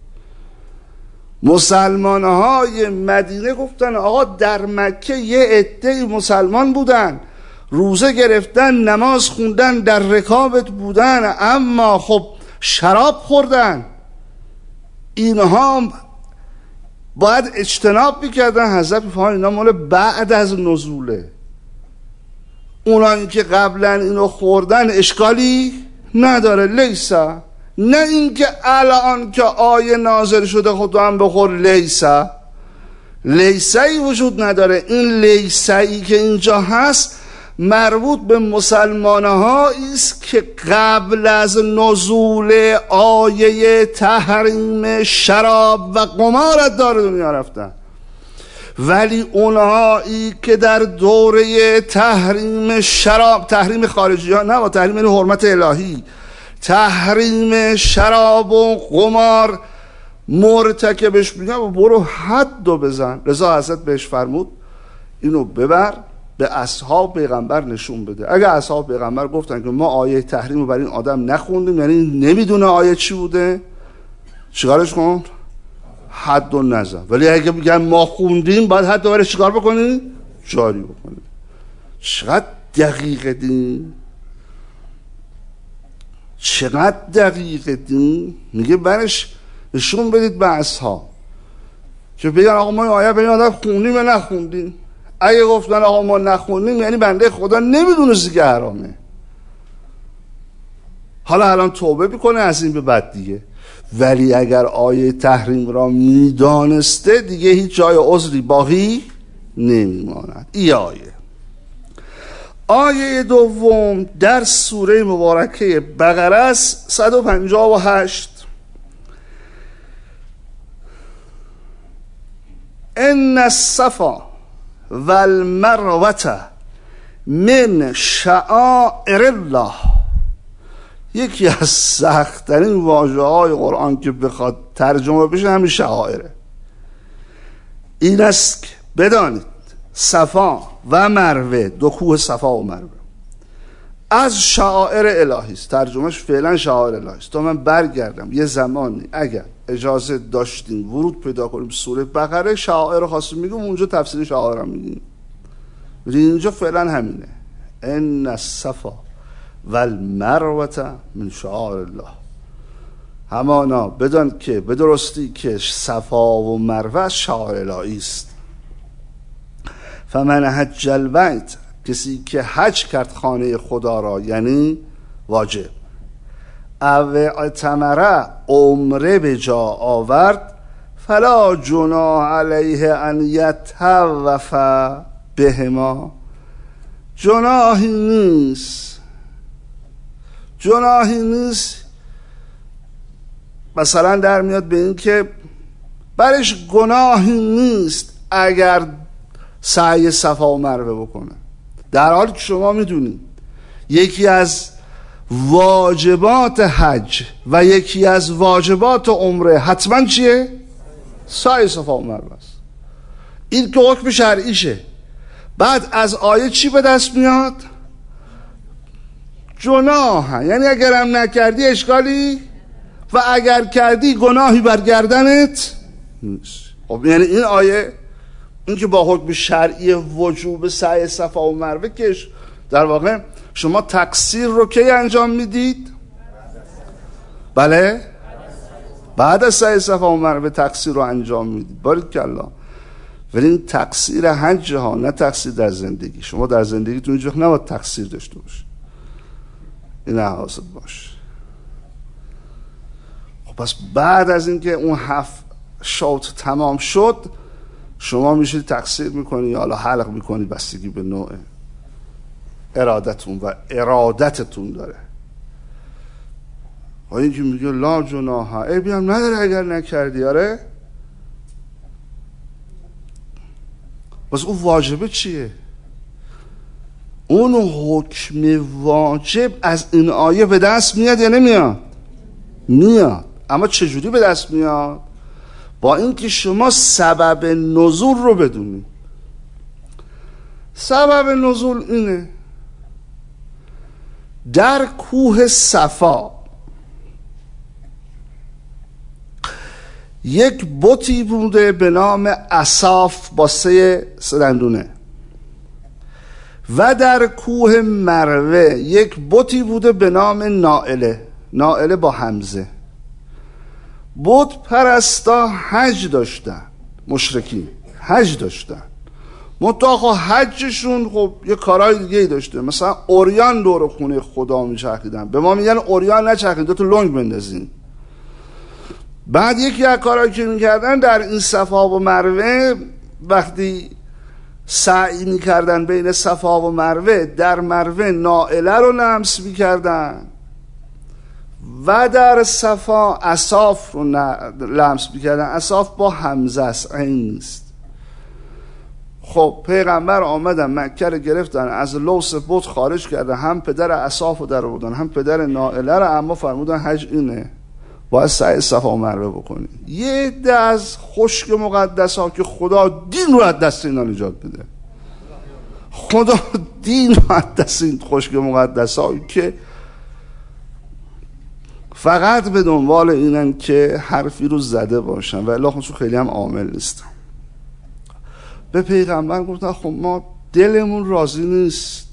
مسلمان های مدینه گفتن آقا در مکه یه عده مسلمان بودن، روزه گرفتن، نماز خوندن، در رکابت بودن، اما خب شراب خوردن، اینها باید اجتناب میکردن. حضرت میفهمن اینا مال بعد از نزوله، اونایی که قبلا اینو خوردن اشکالی نداره. لیسا، نه اینکه الان که آیه نازل شده خود هم بخور، لیسا لیسایی وجود نداره. این لیسایی که اینجا هست مربوط به مسلمان‌هایی است که قبل از نزول آیه تحریم شراب و قمار از دار دنیا رفتن، ولی اونهایی که در دوره تحریم شراب، تحریم خارجی ها نه، با تحریم این حرمت الهی، تحریم شراب و قمار مرتکبش میگن برو حدو بزن. رضا حضرت بهش فرمود اینو ببر به اصحاب پیغمبر نشون بده. اگه اصحاب پیغمبر گفتن که ما آیه تحریم رو برای این آدم نخوندیم، یعنی نمیدونه آیه چی بوده، چیکارش کن؟ حدو نزن. ولی اگه بگن ما خوندیم باید حدو برای چیکار بکنی؟ جاری بکنی. چقدر دقیق دین، چقدر دقیق دین. میگه برش نشون بدید به اصحاب که بگن آقا ما آیه برای آدم خوندیم یا نخوندیم. اگه گفتن آقا ما نخوندیم یعنی بنده خدا نمیدونه دیگه حرامه. حالا الان توبه میکنه از این به بعد دیگه، ولی اگر آیه تحریم را میدانسته دیگه هیچ جای عذری باقی نمیماند. ای آیه آیه دوم در سوره مبارکه بقره است، صد و پنجاه و هشت. ان الصفا والمروه من شعائر الله یکی از سخت‌ترین واژه‌های قرآن که بخواد ترجمه بشه همین شعائره. این است که بدانید صفا و مروه، دو کوه صفا و مروه از شعائر الهی است. ترجمهش فعلا شعائر الهی است. تا من برگردم یه زمانی اگر اجازه داشتیم ورود پیدا کنیم سوره بقره، شعائر خاصی میگم اونجا تفسیر شعائر هم میگیم، ولی اینجا فعلا همینه. ان الصفا والمروه من شعائر الله. همانا بدان که به درستی که صفا و مروه از شعائر الهی است. فمن حج البیت، کسی که حج کرد خانه خدا را، یعنی واجب، او اعتمره، عمره به جا آورد، فلا جناح علیه ان یطوف بهما، جناحی نیست، جناحی نیست مثلا در میاد به این که برش گناهی نیست اگر سعی صفا و مروه بکنه، در حالی که شما میدونید یکی از واجبات حج و یکی از واجبات عمره حتما چیه؟ سعی صفا و مروه است. این که حکم شرعیشه. بعد از آیه چی به دست میاد؟ جناح، یعنی اگرم نکردی اشکالی و اگر کردی گناهی بر گردنت نیست. خب یعنی این آیه این که با حکم شرعی وجوب سعی صفا و مروه که در واقع شما تقصیر رو کی انجام میدید؟ بله؟ بعد از سعی صفا و مروه تقصیر رو انجام میدید. باریکالله. ولی این تقصیر حج ها، نه تقصیر در زندگی. شما در زندگیتون اینجا نباید تقصیر داشته باشید. این حواست باشه. خب پس بعد از اینکه اون هفت شوط تمام شد، شما میشید تقصیر میکنی یا حالا حلق میکنی، بستگی به نوع ارادتون و ارادتتون داره. و این که میگه لا جناح، ای بیام نداره اگر نکردی. آره بس اون واجبه چیه؟ اون حکم واجب از این آیه به دست میاد یا نمیاد؟ میاد. اما چجوری به دست میاد؟ با اینکه شما سبب نزول رو بدونید. سبب نزول اینه در کوه صفا یک بتی بوده به نام اصاف با سه سرندونه و در کوه مروه یک بتی بوده به نام نائله، نائله با همزه. بت پرستا حج داشتن، مشرکین حج داشتن، منتها حجشون خب یه کارهای دیگه داشته. مثلا اوریان دور خونه خدا میچرخیدن، به ما میگن اوریان نچرخید، دو تا لنگ بندازین. بعد یکی از کارهایی که میکردن در این صفا و مروه، وقتی سعی میکردن بین صفا و مروه، در مروه نائله رو لمس میکردن و در صفا اصاف رو لمس میکردن. اصاف با همزه است، عین نیست. خب پیغمبر آمدن مکه رو گرفتن، از لوث بت خارج کردن، هم پدر اصاف رو در آوردن هم پدر نائله رو، اما فرمودن حج اینه، باید سعی صفا و مروه بکنی. یه عده از خشک مقدس ها که خدا دین رو از دست اینا نجات بده، خدا دین رو از دست این خشک مقدس ها که فقط به دنبال اینن که حرفی رو زده باشن و الا خودشون خیلی هم عامل نیستن. به پیغمبر گفتن خب ما دلمون راضی نیست.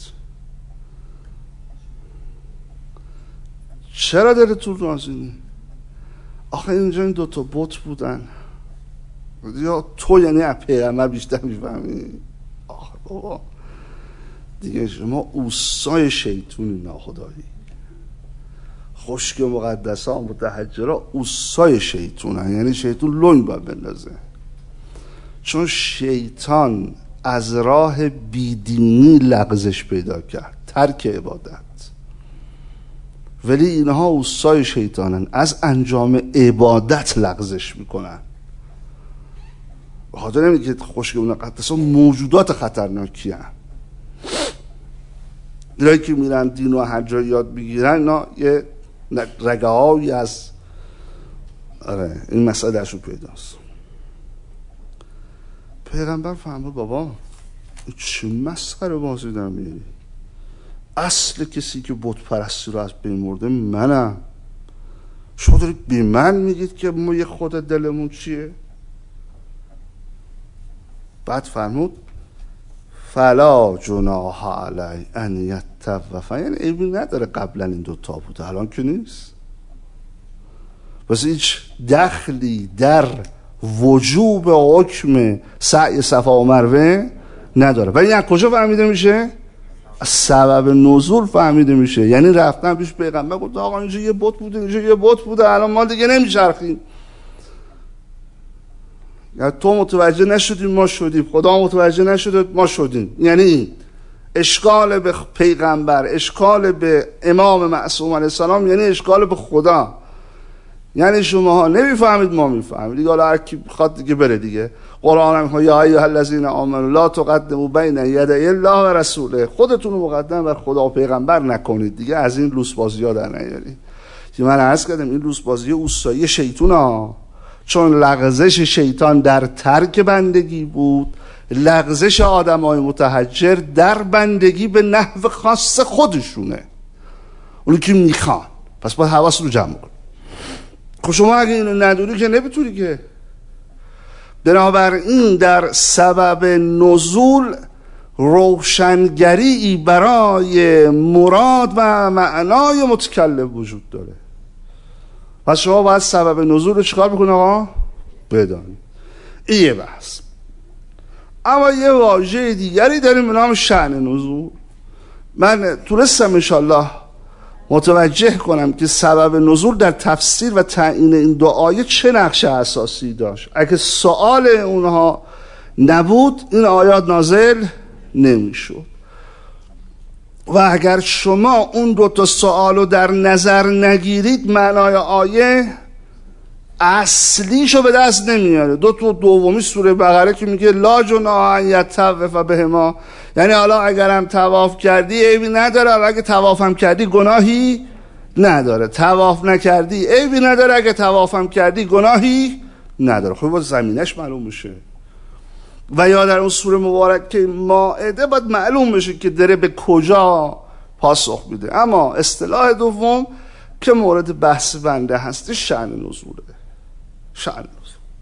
چرا دلتون راضی نیست؟ آخه اینجا این دوتا بت بودن. یا تو یعنی از پیغمبر بیشتر میفهمی. آخه بابا دیگه شما اوصای شیطونی ناخدایی. خشک مقدس ها متحجرها اوصای شیطونن، یعنی شیطون لنگ باید بندازه. چون شیطان از راه بیدینی لغزش پیدا کرد، ترک عبادت. ولی اینها اوصای شیطانن، از انجام عبادت لغزش میکنن. بخاطر نمیگه که خشک مقدس ها موجودات خطرناکی هن. اینایی که میرن دین و حج یاد بگیرن، اینا یه رگه هایی از آره این مسئله درشون پیداست. پیغمبر فهمید بابا چه مسخره بازی دارم میاری، اصل کسی که بت پرستی رو از بین مرده منم، شما دارید بی من میگید که ما یه خود دلمون چیه؟ بعد فرمود فلا جناح علی ان یطوفا، یعنی عیبی نداره قبلا این دوتا بوده الان که نیست، بس هیچ دخلی در وجوب حکم سعی صفا و مروه نداره. ولی این از کجا فهمیده میشه؟ سبب نزول فهمیده میشه. یعنی رفتن پیش پیغمبر گفت آقا اینجا یه بت بوده اینجا یه بت بوده الان ما دیگه نمیچرخیم، یعنی تو متوجه نشدیم ما شدیم، خدا متوجه نشد ما شدیم. یعنی اشکال به پیغمبر، اشکال به امام معصوم علیه السلام، یعنی اشکال به خدا. یعنی شما نمیفهمید ما میفهمید دیگه، حالا هر کی بخواد دیگه بره دیگه. قرآن هم یا ایها الذین آمنوا لا تقدموا بین یدی الله و رسوله، خودتون رو مقدم بر خدا و پیغمبر نکنید دیگه، از این لوس بازی‌ها در نیارید. که من عرض کردم این لوس بازی اوستایی شیطونه، چون لغزش شیطان در ترک بندگی بود، لغزش آدمای متحجر در بندگی به نحو خاص خودشونه، اونی که میخوان. پس باید حواس رو جمع کن. خب شما اگه اینو ندونی که نمیتونی که. بنابراین در سبب نزول روشنگری برای مراد و معنای متکلم وجود داره. پس شما باید سبب نزول رو چیکار بکنه آقا؟ بدانید. این یه بحث. اما یه واژه دیگری داریم به نام شأن نزول. من تونستم انشالله متوجه کنم که سبب نزول در تفسیر و تعیین این دو آیه چه نقش اساسی داشت. اگه سوال اونها نبود این آیات نازل نمیشد. و اگر شما اون دو تا سوال رو در نظر نگیرید معنای آیه اصلیشو به دست نمیاره. دو تا دومی سوره بقره که میگه لا جناح ان یطوف بهما، یعنی حالا اگرم طواف کردی عیبی نداره، اگه طوافم کردی گناهی نداره، طواف نکردی عیبی نداره، اگه طوافم کردی گناهی نداره. خب باید زمینش معلوم میشه. و یا در اون سوره مبارکه مائده باید معلوم بشه که داره به کجا پاسخ میده. اما اصطلاح دوم که مورد بحث بنده هستی شأن نزوله. شأن نزول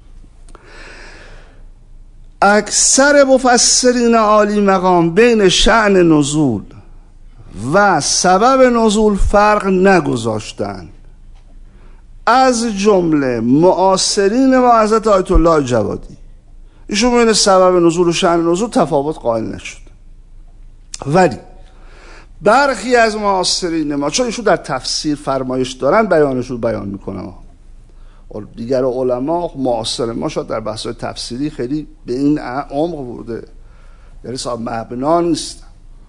اکثر مفسرین عالی مقام بین شأن نزول و سبب نزول فرق نگذاشتن، از جمله معاصرین ما حضرت آیت الله جوادی. ایشون بین سبب نزول و شأن نزول تفاوت قائل نشد. ولی برخی از معاصرین ما، چون ایشون در تفسیر فرمایش دارن، بیانشون بیان میکنم. دیگر علما معاصر ما شاید در بحث‌های تفسیری خیلی به این عمق ورده، یعنی صاحب مبنا نیست.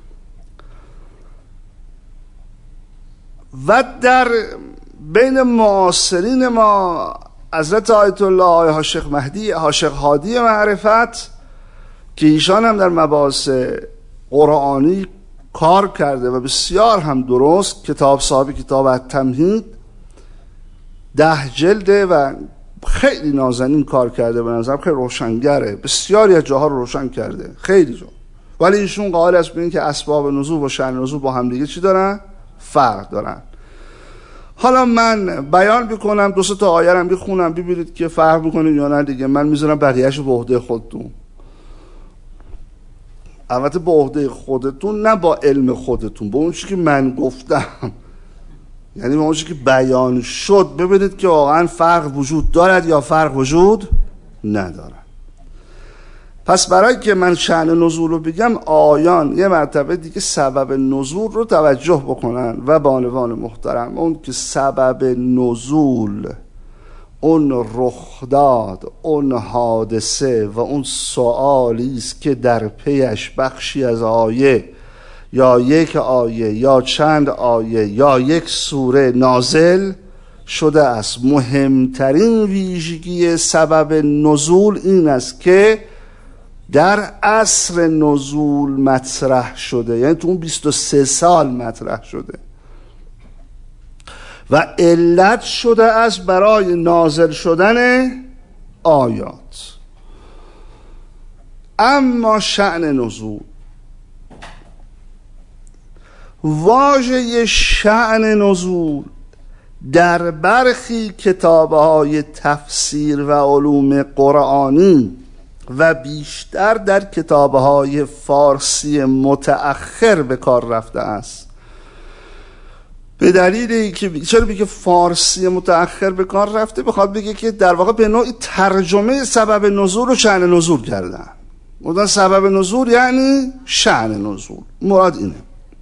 و در بین معاصرین ما حضرت آیت الله آیه ها شیخ مهدی ها شیخ هادی معرفت که ایشان هم در مباحث قرآنی کار کرده و بسیار هم درست، کتاب صاحب کتاب التمهید ده جلده و خیلی نازنین کار کرده، به نظرم خیلی روشنگره، بسیاری از جاها رو روشن کرده، خیلی جا. ولی ایشون قائل است به این که اسباب نزول و شأن نزول با هم دیگه چی دارن؟ فرق دارن. حالا من بیان بکنم، دو سه تا آیه رو بخونم ببینید که فرق میکنه یا نه دیگه. من میذارم بقیه‌اشو به عهده خودتون. البته به عهده خودتون، نه با علم خودتون، با اون چیزی که من گفتم، یعنی با اون چیزی که بیان شد ببینید که واقعا فرق وجود دارد یا فرق وجود ندارد. پس برای که من شأن نزول رو بگم، آیان یه مرتبه دیگه سبب نزول رو توجه بکنن و بانوان محترم، اون که سبب نزول، اون رخداد، اون حادثه و اون سوالی است که در پیش بخشی از آیه یا یک آیه یا چند آیه یا یک سوره نازل شده است. مهمترین ویژگی سبب نزول این است که در عصر نزول مطرح شده، یعنی تو اون بیست و سه سال مطرح شده. و علت شده است برای نازل شدن آیات. اما شأن نزول، واژه شأن نزول در برخی کتاب‌های تفسیر و علوم قرآنی و بیشتر در کتاب‌های فارسی متأخر به کار رفته است. به دلیلی که چرا بگه فارسی متأخر به کار رفته؟ بخواد بگه که در واقع به نوعی ترجمه سبب نزول و شأن نزول کردن. گفتن سبب نزول یعنی شأن نزول، مراد اینه.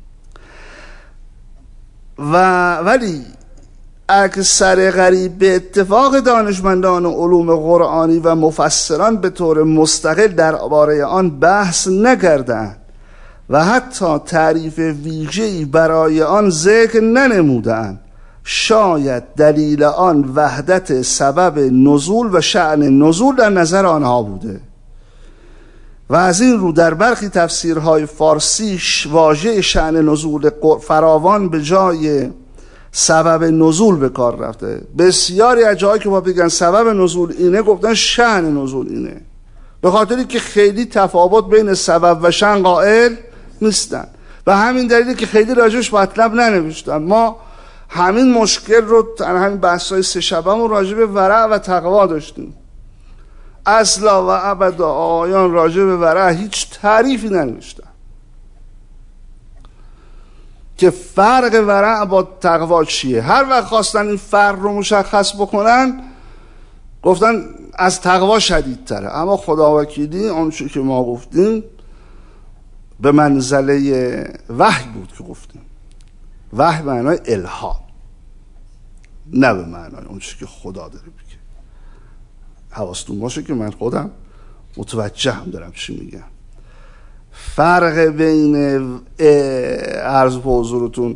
و ولی اکثر غریب به اتفاق دانشمندان علوم قرآنی و مفسران به طور مستقل درباره آن بحث نکردند و حتی تعریف ویژه‌ای برای آن ذکر ننمودند. شاید دلیل آن وحدت سبب نزول و شأن نزول در نظر آنها بوده و از این رو در برخی تفسیرهای فارسی واژه شأن نزول فراوان به جای سبب نزول به کار رفته. بسیاری از جایی که با بگن سبب نزول اینه گفتن شأن نزول اینه، به خاطری که خیلی تفاوت بین سبب و شأن قائل نیستن و همین دلیلی که خیلی راجعش مطلب ننوشتن. ما همین مشکل رو در همین بحث‌های سه شبمون راجع به ورع و تقوا داشتیم. اصلا و ابدا آیان راجع به ورع هیچ تعریفی ننوشتن که فرق ورع با تقوا چیه. هر وقت خواستن این فرق رو مشخص بکنن گفتن از تقوا شدیدتره، اما خداوکیلی آنچه که ما گفتیم به منزله وحی بود که گفتیم. وحی معنای الهام، نه به معنای آنچه که خدا داره بگه. حواستون باشه که من خودم متوجه هم دارم چی میگم. فرق بین عرض به حضورتون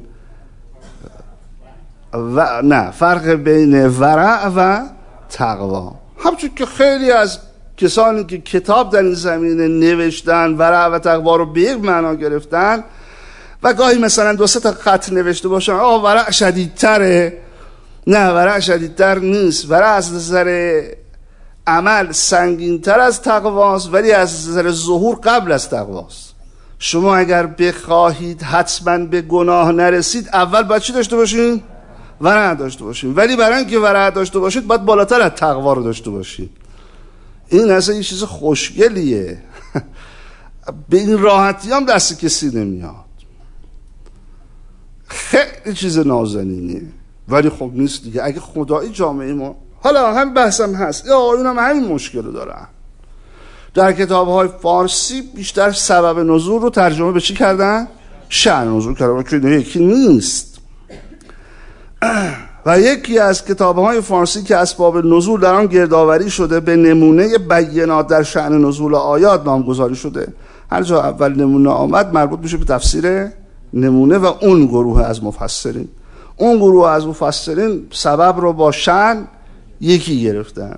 و نه فرق بین ورع و تقوا، همچون که خیلی از کسانی که کتاب در این زمینه نوشتن ورع و تقوا رو به یک معنا گرفتن و گاهی مثلا دو سه تا خط نوشته باشن آه ورع شدیدتره، نه ورع شدیدتر نیست، ورع از نظر عمل سنگین‌تر از تقواست ولی از نظر ظهور قبل از تقواست. شما اگر بخواهید حتما به گناه نرسید اول باید چی داشته باشین؟ ورع داشته باشین، ولی برای اینکه ورع داشته باشید باید بالاتر از تقوا رو داشته باشید. این اصلا یه چیز خوشگلیه به این راحتی هم دست کسی نمیاد، خیلی چیز نازنینیه، ولی خب نیست دیگه. اگه خدایی جامعه ما حالا هم بحثم هست یا آقایون هم همین مشکل رو دارن، در کتاب‌های فارسی بیشتر سبب نزول رو ترجمه به چی کردن؟ شأن نزول کردن، که یکی نیست. و یکی از کتاب‌های فارسی که اسباب نزول در آن گردآوری شده به نمونه بینات در شأن نزول آیات نامگذاری شده. هر جا اول نمونه آمد مربوط میشه به تفسیر نمونه و اون گروه از مفسرین. اون گروه از مفسرین سبب رو با شأن یکی گرفتن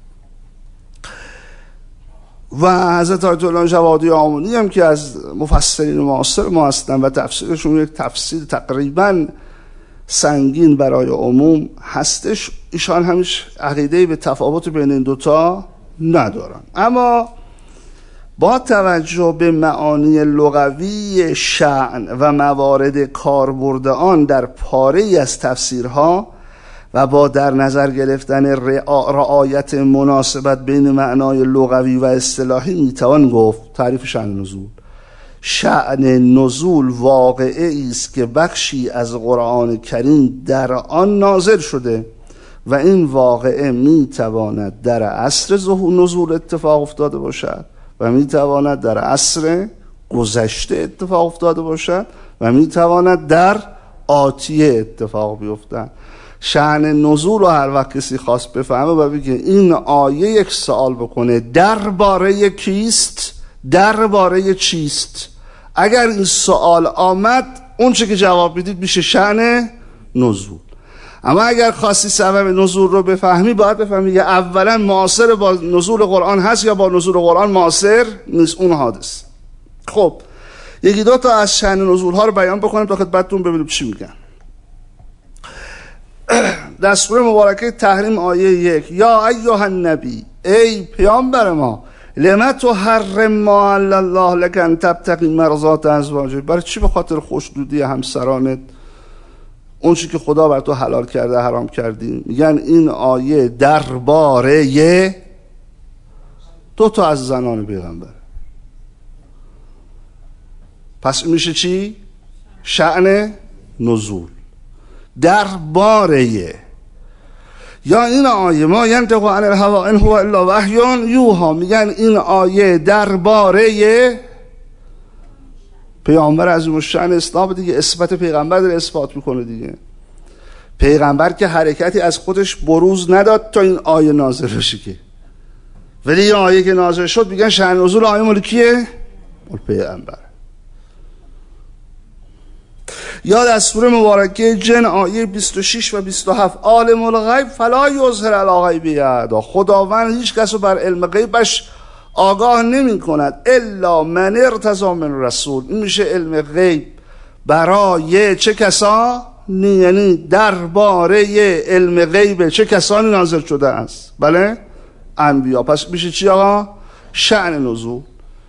و حضرت آیت الله جوادی آمونی هم که از مفسرین معاصر ما هستن و تفسیرشون یک تفسیر تقریبا سنگین برای عموم هستش، ایشان همیش عقیده‌ای به تفاوت بین این دوتا ندارن. اما با توجه به معانی لغوی شأن و موارد کاربرد آن در پاره‌ای از تفسیرها و با در نظر گرفتن رعایت مناسبت بین معنای لغوی و اصطلاحی میتوان گفت تعریف شأن نزول: شأن نزول واقعی است که بخشی از قرآن کریم در آن نازل شده و این واقعه میتواند در عصر ظهور نزول اتفاق افتاده باشد و میتواند در عصر گذشته اتفاق افتاده باشد و میتواند در آتیه اتفاق بیفتد. شأن نزول رو هر وقت کسی خواست بفهمه و بگه این آیه یک سوال بکنه درباره کیست، درباره چیست، اگر این سوال آمد اون چه که جواب میدید میشه شأن نزول. اما اگر خواستی سبب نزول رو بفهمی باید بفهمی که اولا معاصر با نزول قرآن هست یا با نزول قرآن معاصر نیست، اون حادث. خب یکی دو تا از شأن نزول ها رو بیان بکنم تا خدمتتون ببینیم چی میگن. در سوره مبارکه تحریم آیه یک، یا ایها النبی، ای پیامبر ما، لما تحرم ما احل الله لک ان تبتغی مرضات ازواجک، برای چی به خاطر خوشنودی همسرانت اون چی که خدا بر تو حلال کرده حرام کردی؟ میگن این آیه درباره دو تا از زنان پیغمبر. پس میشه چی؟ شأن نزول درباره. یا این آیه ما ینطق عن الهوی ان هو الا وحی یوحی، میگن این آیه درباره پیامبر عظیم الشأن اسلام دیگه، اثبات پیغمبر داره اثبات میکنه دیگه. پیغمبر که حرکتی از خودش بروز نداد تا این آیه نازل بشه که، ولی این آیه که نازل شد میگن شأن نزول آیه مال کیه؟ مال پیغمبر. یا در سوره مبارکه جن آیه بیست و شش و بیست و هفت، عالم الغیب فلا یظهر علی غیبه احدا، خداوند هیچ کس رو بر علم غیبش آگاه نمی کند الا من ارتضی من رسول. این میشه علم غیب برای چه کسا؟ یعنی درباره علم غیب چه کسانی نازل شده است؟ بله، انبیا. پس میشه چی آقا؟ شأن نزول.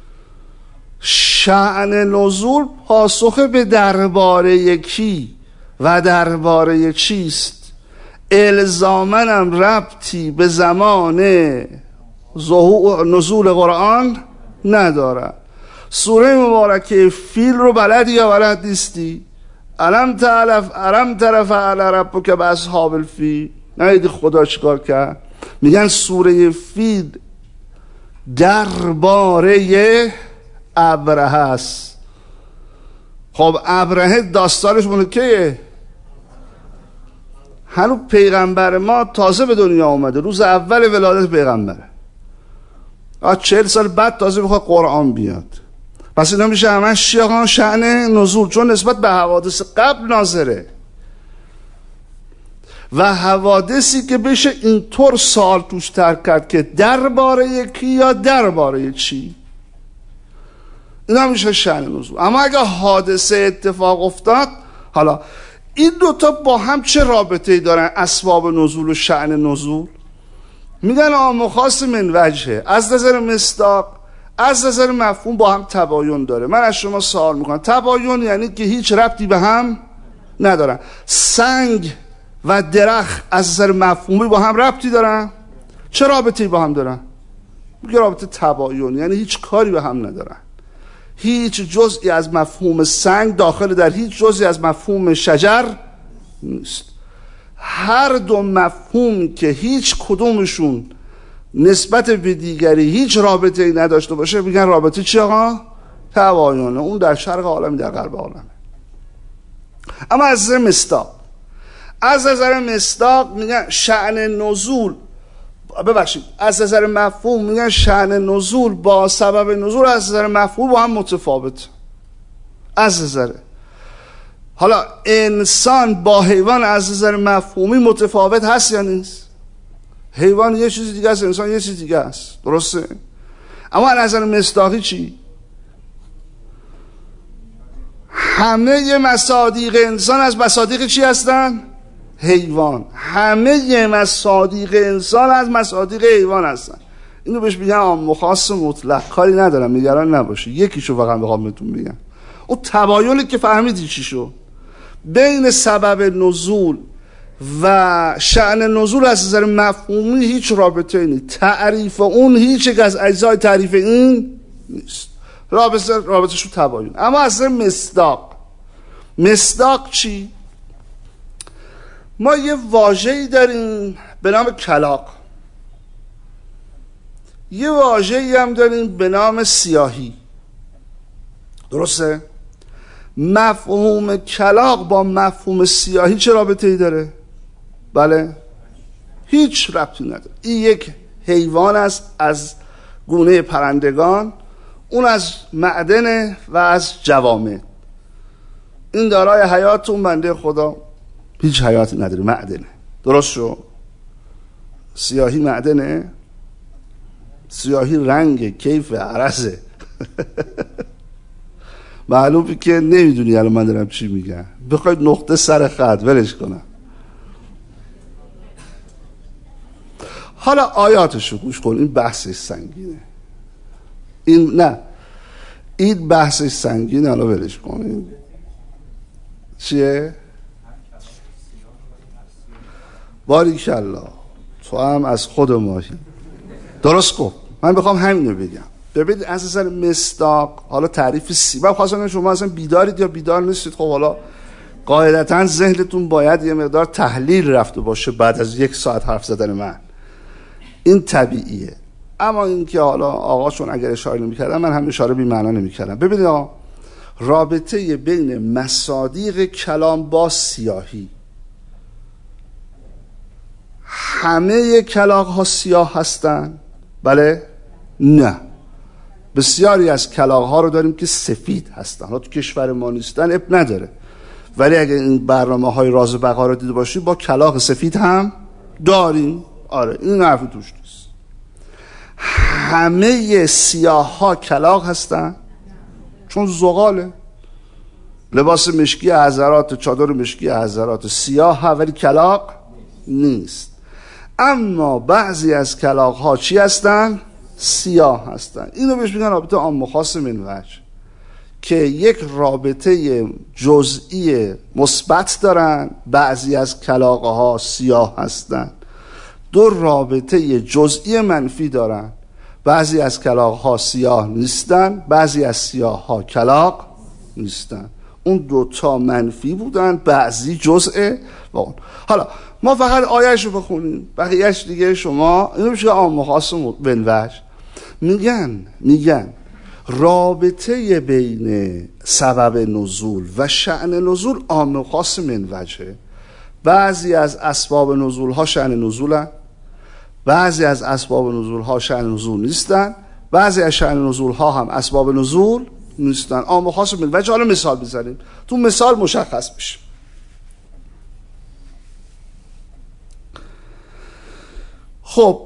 شأن نزول پاسخ به درباره کی و درباره چیست الزاماً هم ربطی به زمان نزول قرآن ندارد. سوره مبارکه فیل رو بلدی یا بلد نیستی؟ الم تعرف الم تعرف علی ربک باصحاب الفیل، ندیدی خدا چیکار کرد؟ میگن سوره فیل درباره ابرهه است. خب ابرهه داستانش مونه کیه؟ هنوز پیغمبر ما تازه به دنیا اومده، روز اول ولادت پیغمبره، آج چهل سال بعد تازه بخواد قرآن بیاد. پس اینا میشه همش شیعان شأن نزول، چون نسبت به حوادث قبل ناظره و حوادثی که بشه اینطور سال توش ترک کرد که درباره کی یا درباره چی، اینا میشه شأن نزول. اما اگه حادثه اتفاق افتاد، حالا این دوتا با هم چه رابطه‌ای دارن؟ اسباب نزول و شأن نزول. میگن عام و خاص من وجهه، از نظر مصداق، از نظر مفهوم با هم تباین داره. من از شما سوال میکنم، تباین یعنی که هیچ ربطی به هم ندارن. سنگ و درخت از نظر مفهومی با هم ربطی دارن؟ چه رابطه‌ای با هم دارن؟ میگه رابطه تباین، یعنی هیچ کاری به هم ندارن. هیچ جزئی از مفهوم سنگ داخل در هیچ جزئی از مفهوم شجر نیست. هر دو مفهوم که هیچ کدومشون نسبت به دیگری هیچ رابطه ای نداشته باشه میگن رابطه چی آقا؟ تباینه. اون در شرق عالمی، در غرب عالمی. اما از نظر مصداق، از نظر مصداق میگن شأن نزول، ببخشید از نظر مفهوم میگن شأن نزول با سبب نزول از نظر مفهوم با هم متفاوت. از نظر حالا انسان با حیوان از نظر مفهومی متفاوت هست یا نیست؟ حیوان یه چیز دیگه است، انسان یه چیز دیگه است، درسته؟ اما از نظر مصداقی چی؟ همه مصادیق انسان از مصادیق چی هستن؟ حیوان. همه مصادیق انسان از مصادیق حیوان هستن. اینو بهش میگن عام و خاص مطلق. کاری ندارم، نگران نباشی، یکیشو فقط بخوام بهتون بگم. اون تباینی که فهمیدی چی شد بین سبب نزول و شأن نزول از نظر مفهومی هیچ رابطه نیست. تعریف اون هیچ یک از اجزای تعریف این نیست. رابطه رابطه شو تباین. اما از نظر مصداق، مصداق چی؟ ما یه واژه‌ای داریم به نام کلاغ، یه واژه‌ای هم داریم به نام سیاهی، درسته؟ مفهوم کلاغ با مفهوم سیاهی چه رابطه‌ای داره؟ بله، هیچ ربطی نداره. این یک حیوان است از گونه پرندگان، اون از معدن و از جوامع. این دارای حیات، اون بنده خدا هیچ حیاتی نداره، معدنه. درست شو؟ سیاهی معدنه؟ سیاهی رنگ کیف عرضه. معلومه که نمیدونی الان من دارم چی میگم. بخواید نقطه سر خط ولش کنم. حالا آیاتشو گوش کن، این بحثش سنگینه، این نه این بحثش سنگینه، حالا ولش کن. این چیه؟ باریکالله، تو هم از خود ماهی. درست کن. من بخوام همینو بگم. ببینید اساسا مصداق، حالا تعریف سی من خواستم شما اصلا بیدارید یا بیدار نیستید. خب حالا قاعدتا ذهنتون باید یه مقدار تحلیل رفته باشه بعد از یک ساعت حرف زدن من، این طبیعیه. اما اینکه حالا آقاشون اگر اشاره نمی‌کردن من هم اشاره بی معنا نمی‌کردم. ببینید آقا، رابطه بین مصادیق کلام با سیاهی، همه کلاغ ها سیاه هستن؟ بله؟ نه، بسیاری از کلاغ ها رو داریم که سفید هستن. حالا تو کشور ما نیستن اب نداره، ولی اگه این برنامه های راز بقا رو دیده باشید با کلاغ سفید هم داریم. آره این حرفی توش نیست. همه سیاه ها کلاغ هستن؟ چون زغاله، لباس مشکی حضرات، چادر مشکی حضرات سیاه ها ولی کلاغ نیست. اما بعضی از کلاغ ها چی هستن؟ سیاه هستن. اینو بهش میگن رابطه عام و خاص من وجه، که یک رابطه جزئی مثبت دارن، بعضی از کلاغ ها سیاه هستن. دو رابطه جزئی منفی دارن، بعضی از کلاغ ها سیاه نیستن، بعضی از سیاه ها کلاغ نیستن. اون دوتا منفی بودن، بعضی جزء و اون. حالا ما فقط آیه‌اش رو بخونیم، بقیه‌اش دیگه شما اینو میشه عام و خاص من وجه. میگن میگن رابطه بین سبب نزول و شأن نزول عام و خاص من وجه. بعضی از اسباب نزول ها شأن نزولن، بعضی از اسباب نزول ها شأن نزول نیستن، بعضی از شأن نزول ها هم اسباب نزول نیستن. عام و خاص من وجه. حالا مثال بزنیم، تو مثال مشخص میشه. خب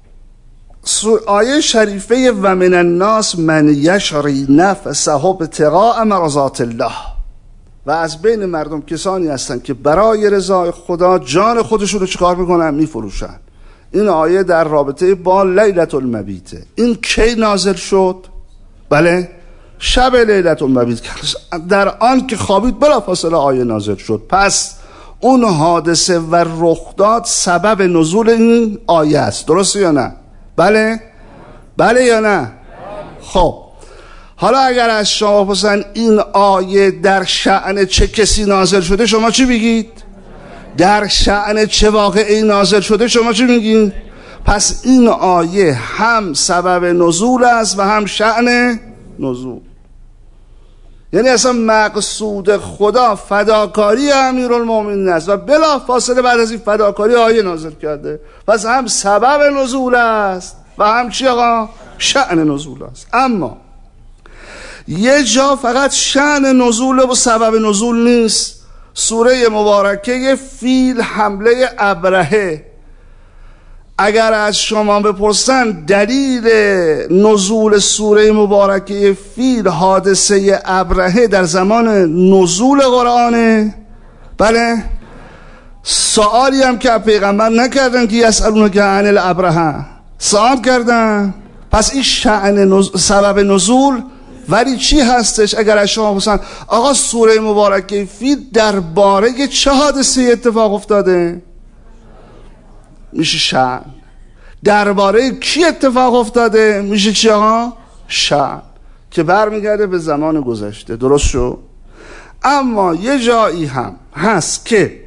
آیه شریفه و من الناس من یشری نفسه ابتغاء مرضات الله، و از بین مردم کسانی هستند که برای رضای خدا جان خودشون رو چیکار میکنن؟ میفروشن. این آیه در رابطه با لیلة المبیت. این کی نازل شد؟ بله، شب لیلة المبیت، در آن که خوابید بلافاصله آیه نازل شد. پس اون حادثه و رخداد سبب نزول این آیه است. درسته یا نه؟ بله؟ بله یا نه؟ خب حالا اگر از شما بپرسن این آیه در شأن چه کسی نازل شده، شما چی بگید؟ در شأن چه واقعی نازل شده، شما چی بگید؟ پس این آیه هم سبب نزول است و هم شأن نزول. یعنی اصلا مقصود خدا فداکاری امیرالمومنین است و بلا فاصله بعد از این فداکاری آیه نازل کرده. پس هم سبب نزول است و هم چی آقا؟ شأن نزول است. اما یه جا فقط شأن نزول و سبب نزول نیست. سوره مبارکه فیل، حمله ابرهه، اگر از شما بپرسن دلیل نزول سوره مبارکه فیل حادثه ابرهه در زمان نزول قرآنه، بله، سوالی هم که پیغمبر نکردن که یسألونک عن الابرهه، سوال کردن. پس این شأن نز... سبب نزول. ولی چی هستش؟ اگر از شما بپرسن آقا سوره مبارکه فیل درباره چه حادثه اتفاق افتاده، میشه شأن. درباره کی اتفاق افتاده، میشه چی آقا؟ شأن، که برمیگرده به زمان گذشته. درست شو؟ اما یه جایی هم هست که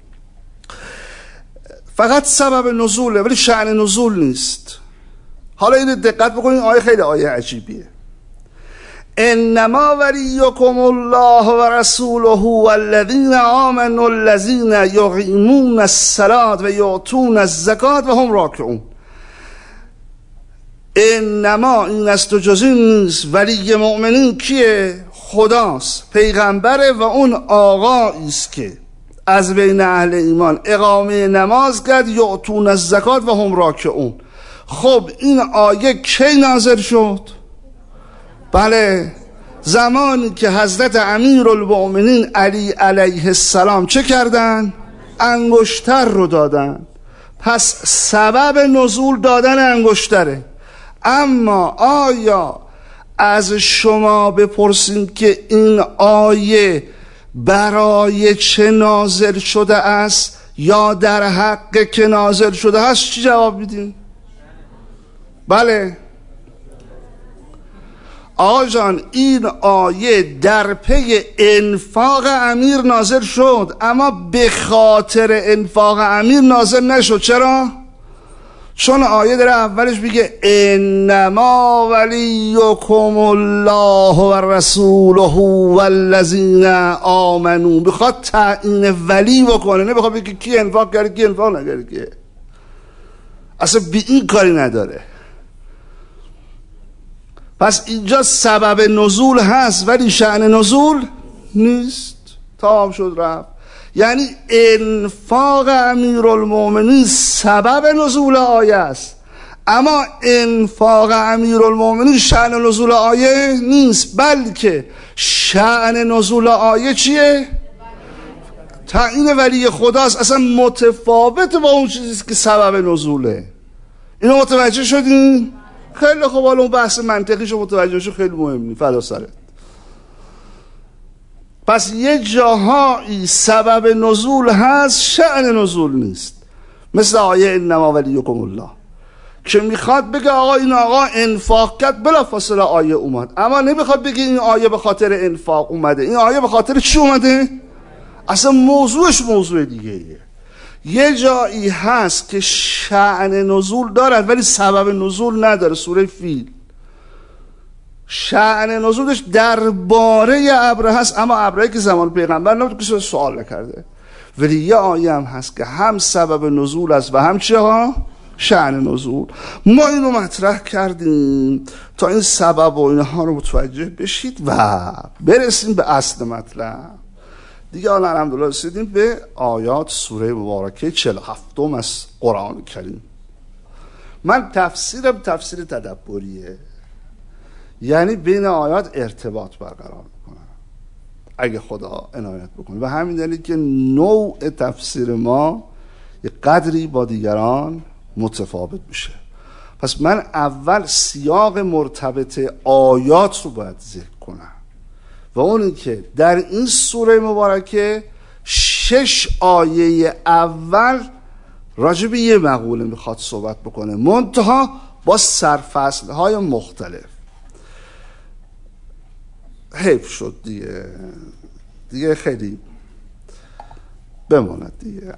فقط سبب نزوله ولی شأن نزول نیست. حالا اینو دقت بکنید، آیه خیلی آیه عجیبیه. انما ولیکم الله و رسوله والذین آمنوا الذین یقیمون الصلاة و یؤتون الزکاة و هم راکعون. انما این است و جز این نیست، ولی مؤمنین کیه؟ خداست، پیغمبره و اون آقایی است که از بین اهل ایمان اقامه نماز کرد، یؤتون الزکاة و هم راکعون. خب این آیه کی نازل شد؟ بله، زمانی که حضرت امیرالمؤمنین علی علیه السلام چه کردن؟ انگشتر رو دادن. پس سبب نزول دادن انگشتره. اما آیا از شما بپرسیم که این آیه برای چه نازل شده است یا در حق که نازل شده است، چی جواب میدین؟ بله آقا جان، این آیه در پی انفاق امیر نازل شد، اما به خاطر انفاق امیر نازل نشد. چرا؟ چون آیه در اولش میگه انما ولیکم الله و رسوله والذین آمنوا. میخواد تعیین ولی بکنه، نه بخواد بگه کی انفاق کرده کی انفاق نکرده، اصلا به این کاری نداره. پس اینجا سبب نزول هست ولی شأن نزول نیست. تمام شد رفت. یعنی انفاق امیرالمومنین سبب نزول آیه است، اما انفاق امیرالمومنین شأن نزول آیه نیست، بلکه شأن نزول آیه چیه؟ تعیین ولی خداست. اصلا متفاوت با اون چیزی که سبب نزوله. اینو متوجه شدین؟ خیلی خوب. حالا اون بحث منطقیشو متوجه شو، خیلی مهمه. فدا سرت. پس یه جاهایی سبب نزول هست، شأن نزول نیست. مثل آیه انما ولیکم الله که میخواد بگه آقا این آقا انفاق کرد، بلافاصله آیه اومد، اما نمیخواد بگه این آیه به خاطر انفاق اومده. این آیه به خاطر چی اومده؟ اصلا موضوعش موضوع دیگه ایه. یه جایی هست که شأن نزول دارد ولی سبب نزول نداره. سوره فیل شأن نزولش درباره ابرهه هست، اما ابرهه که زمان پیغمبر نبود، کسی سوال نکرده. ولی یه آیه هم هست که هم سبب نزول است و هم چه ها؟ شأن نزول. ما اینو مطرح کردیم تا این سبب و اینها رو متوجه بشید و برسیم به اصل مطلب دیگه. حالا الحمدلله رسیدیم به آیات سوره مبارکه چهل و هفتم از قرآن کریم. من تفسیرم تفسیر تدبریه، یعنی بین آیات ارتباط برقرار میکنم اگه خدا عنایت بکنه، و همین دلیل که نوع تفسیر ما یه قدری با دیگران متفاوت میشه. پس من اول سیاق مرتبط آیات رو باید ذکر کنم و اون این که در این سوره مبارکه شش آیه اول راجع به یه مقوله میخواد صحبت بکنه، منتها با سرفصل های مختلف. حیف شد دیگه دیگه خیلی بماند دیگه.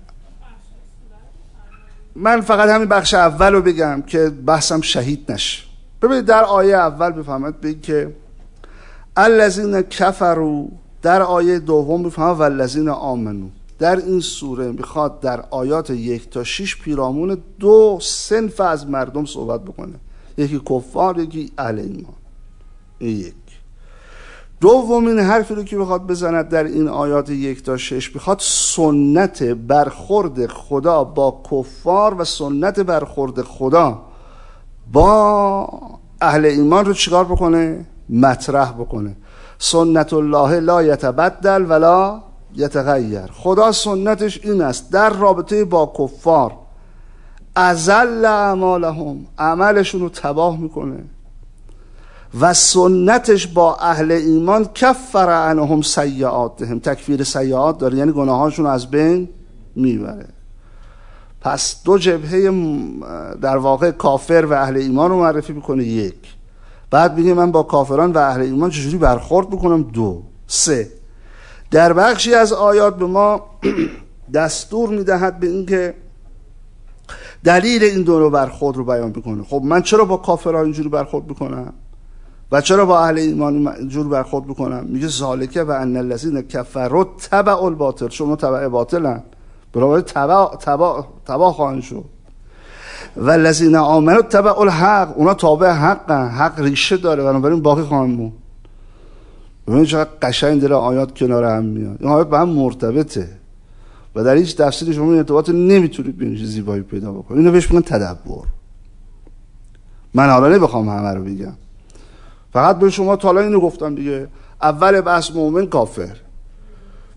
من فقط همین بخش اول رو بگم که بحثم شهید نشه. ببینید در آیه اول بفهمید بگید که الذین کفروا، در آیه دوم بفهمید والذین آمنوا. در این سوره میخواد در آیات یک تا شش پیرامون دو صنف از مردم صحبت بکنه، یکی کفار یکی اهل ایمان. این یک. دومین حرفی رو که بخواد بزند در این آیات یک تا شش، بخواد سنت برخورد خدا با کفار و سنت برخورد خدا با اهل ایمان رو چیکار بکنه؟ مطرح بکنه. سنت الله لا یتبدل ولا یتغیر. خدا سنتش این است در رابطه با کفار ازل اعمالهم، عملشون رو تباه میکنه، و سنتش با اهل ایمان کفر عنهم سیئاتهم، تکفیر سیئات داره، یعنی گناهاشون از بین میبره. پس دو جبهه در واقع کافر و اهل ایمان رو معرفی میکنه یک، بعد میگه من با کافران و اهل ایمان چجوری برخورد بکنم دو. سه، در بخشی از آیات به ما دستور میدهد به این که دلیل این دو رو برخورد رو بیان میکنه. خب من چرا با کافران اینجوری برخورد میکنم و چرا با اهل ایمان اینجور برخورد بکنم؟ میگه ذالک و ان الذین کفروا تبع الباطل، شما تبع باطلن، برای تبع تبع تبع خواهند شد. و الذین آمنوا تبع الحق، اونا تابع حقن، حق ریشه داره بنابراین باقی خواهند موند. ببینید چقدر قشنگ داره آیات کنار هم میاد. این آیات با هم مرتبطه و در هیچ تفسیر شما این ارتباط نمیتونید به این زیبایی پیدا بکنید. اینو بهش میگن تدبر. من حالا نمیخوام همه رو بگم، فقط به شما تا الان اینو گفتم دیگه. اول بحث مؤمن کافر،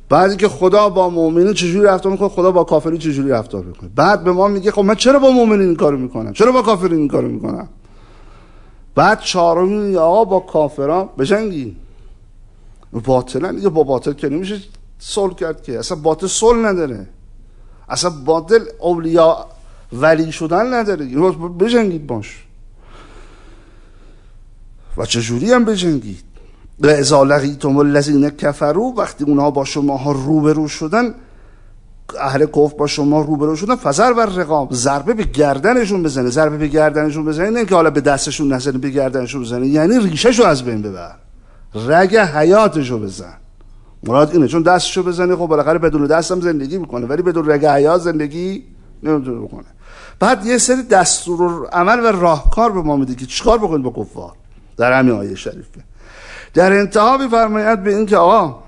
بعد که خدا با مؤمنین چجوری رفتار میکنه، خدا با کافرین چجوری رفتار میکنه. بعد به ما میگه خب من چرا با مؤمنین این کارو میکنم، چرا با کافرین این کارو میکنم. بعد چهارمی میگه آقا با کافران بجنگی، باطلا دیگه، با باطل که نمیشه صلح کرد که، اصلا باطل صلح نداره، اصلا باطل اولیاء ولی شدن نداره، بجنگید باش. و چجوری هم بجنگید؟ و اذا لقیتم الذین کفروا، وقتی اونها با شما ها روبرو شدن، اهل کفر با شما روبرو شدن، فضرب الرقاب، ضربه به گردنشون بزنه. ضربه به گردنشون بزنه نه که حالا به دستشون نزنه، به گردنشون بزنه یعنی ریشهشو از بین ببر، رگ حیاتشو بزن. مراد اینه، چون دستشو بزنه خب بالاخره بدون دستم زندگی میکنه، ولی بدون رگ حیات زندگی نمیتونه بکنه. بعد یه سری دستورالعمل و راهکار به ما میده که چیکار بکنید با کفار در همین آیه شریفه. در انتها می‌فرماید به این که آقا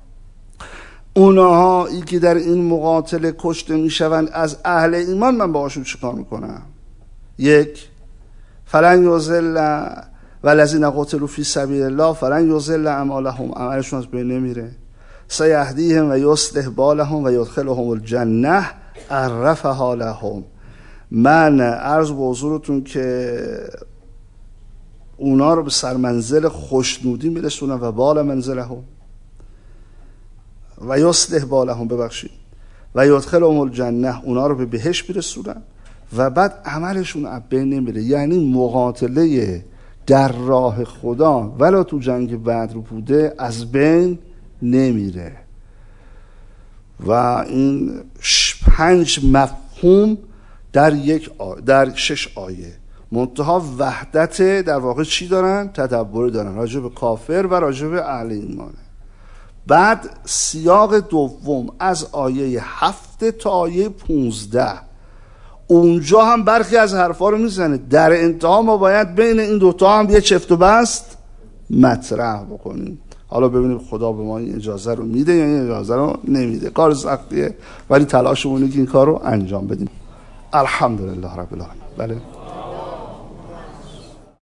اونهایی که در این مقاتله کشته میشوند از اهل ایمان، من باهاشون چیکار میکنم؟ یک، فلن یضل والذین قتلوا فی سبیل الله فلن یضل اعمالهم، عملشون از بین نمیره. سیهدیهم و یصلح بالهم و یدخلهم الجنه عرفها لهم. من عرض به حضورتون که اونا رو به سرمنزل خوشنودی میرسونن و بال منزلهم و یصلح بالهم، ببخشید، و یدخلهم الجنه، اونا رو به بهشت میرسونن و بعد عملشون از بین نمیره. یعنی مقاتله در راه خدا ولی تو جنگ بدر بوده از بین نمیره. و این پنج مفهوم در یک آیه، در شش آیه منتها وحدت در واقع چی دارن؟ تدبر دارن راجع به کافر و راجع به اهل ایمانه. بعد سیاق دوم از آیه هفت تا آیه پونزده، اونجا هم برخی از حرفا رو میزنه. در انتها ما باید بین این دوتا هم یه چفت و بست مطرح بکنیم. حالا ببینیم خدا به ما این اجازه رو میده یا این اجازه رو نمیده. کار سختیه ولی تلاشمونه که این کار رو انجام بدیم. الحمدلله رب العالمین. بله.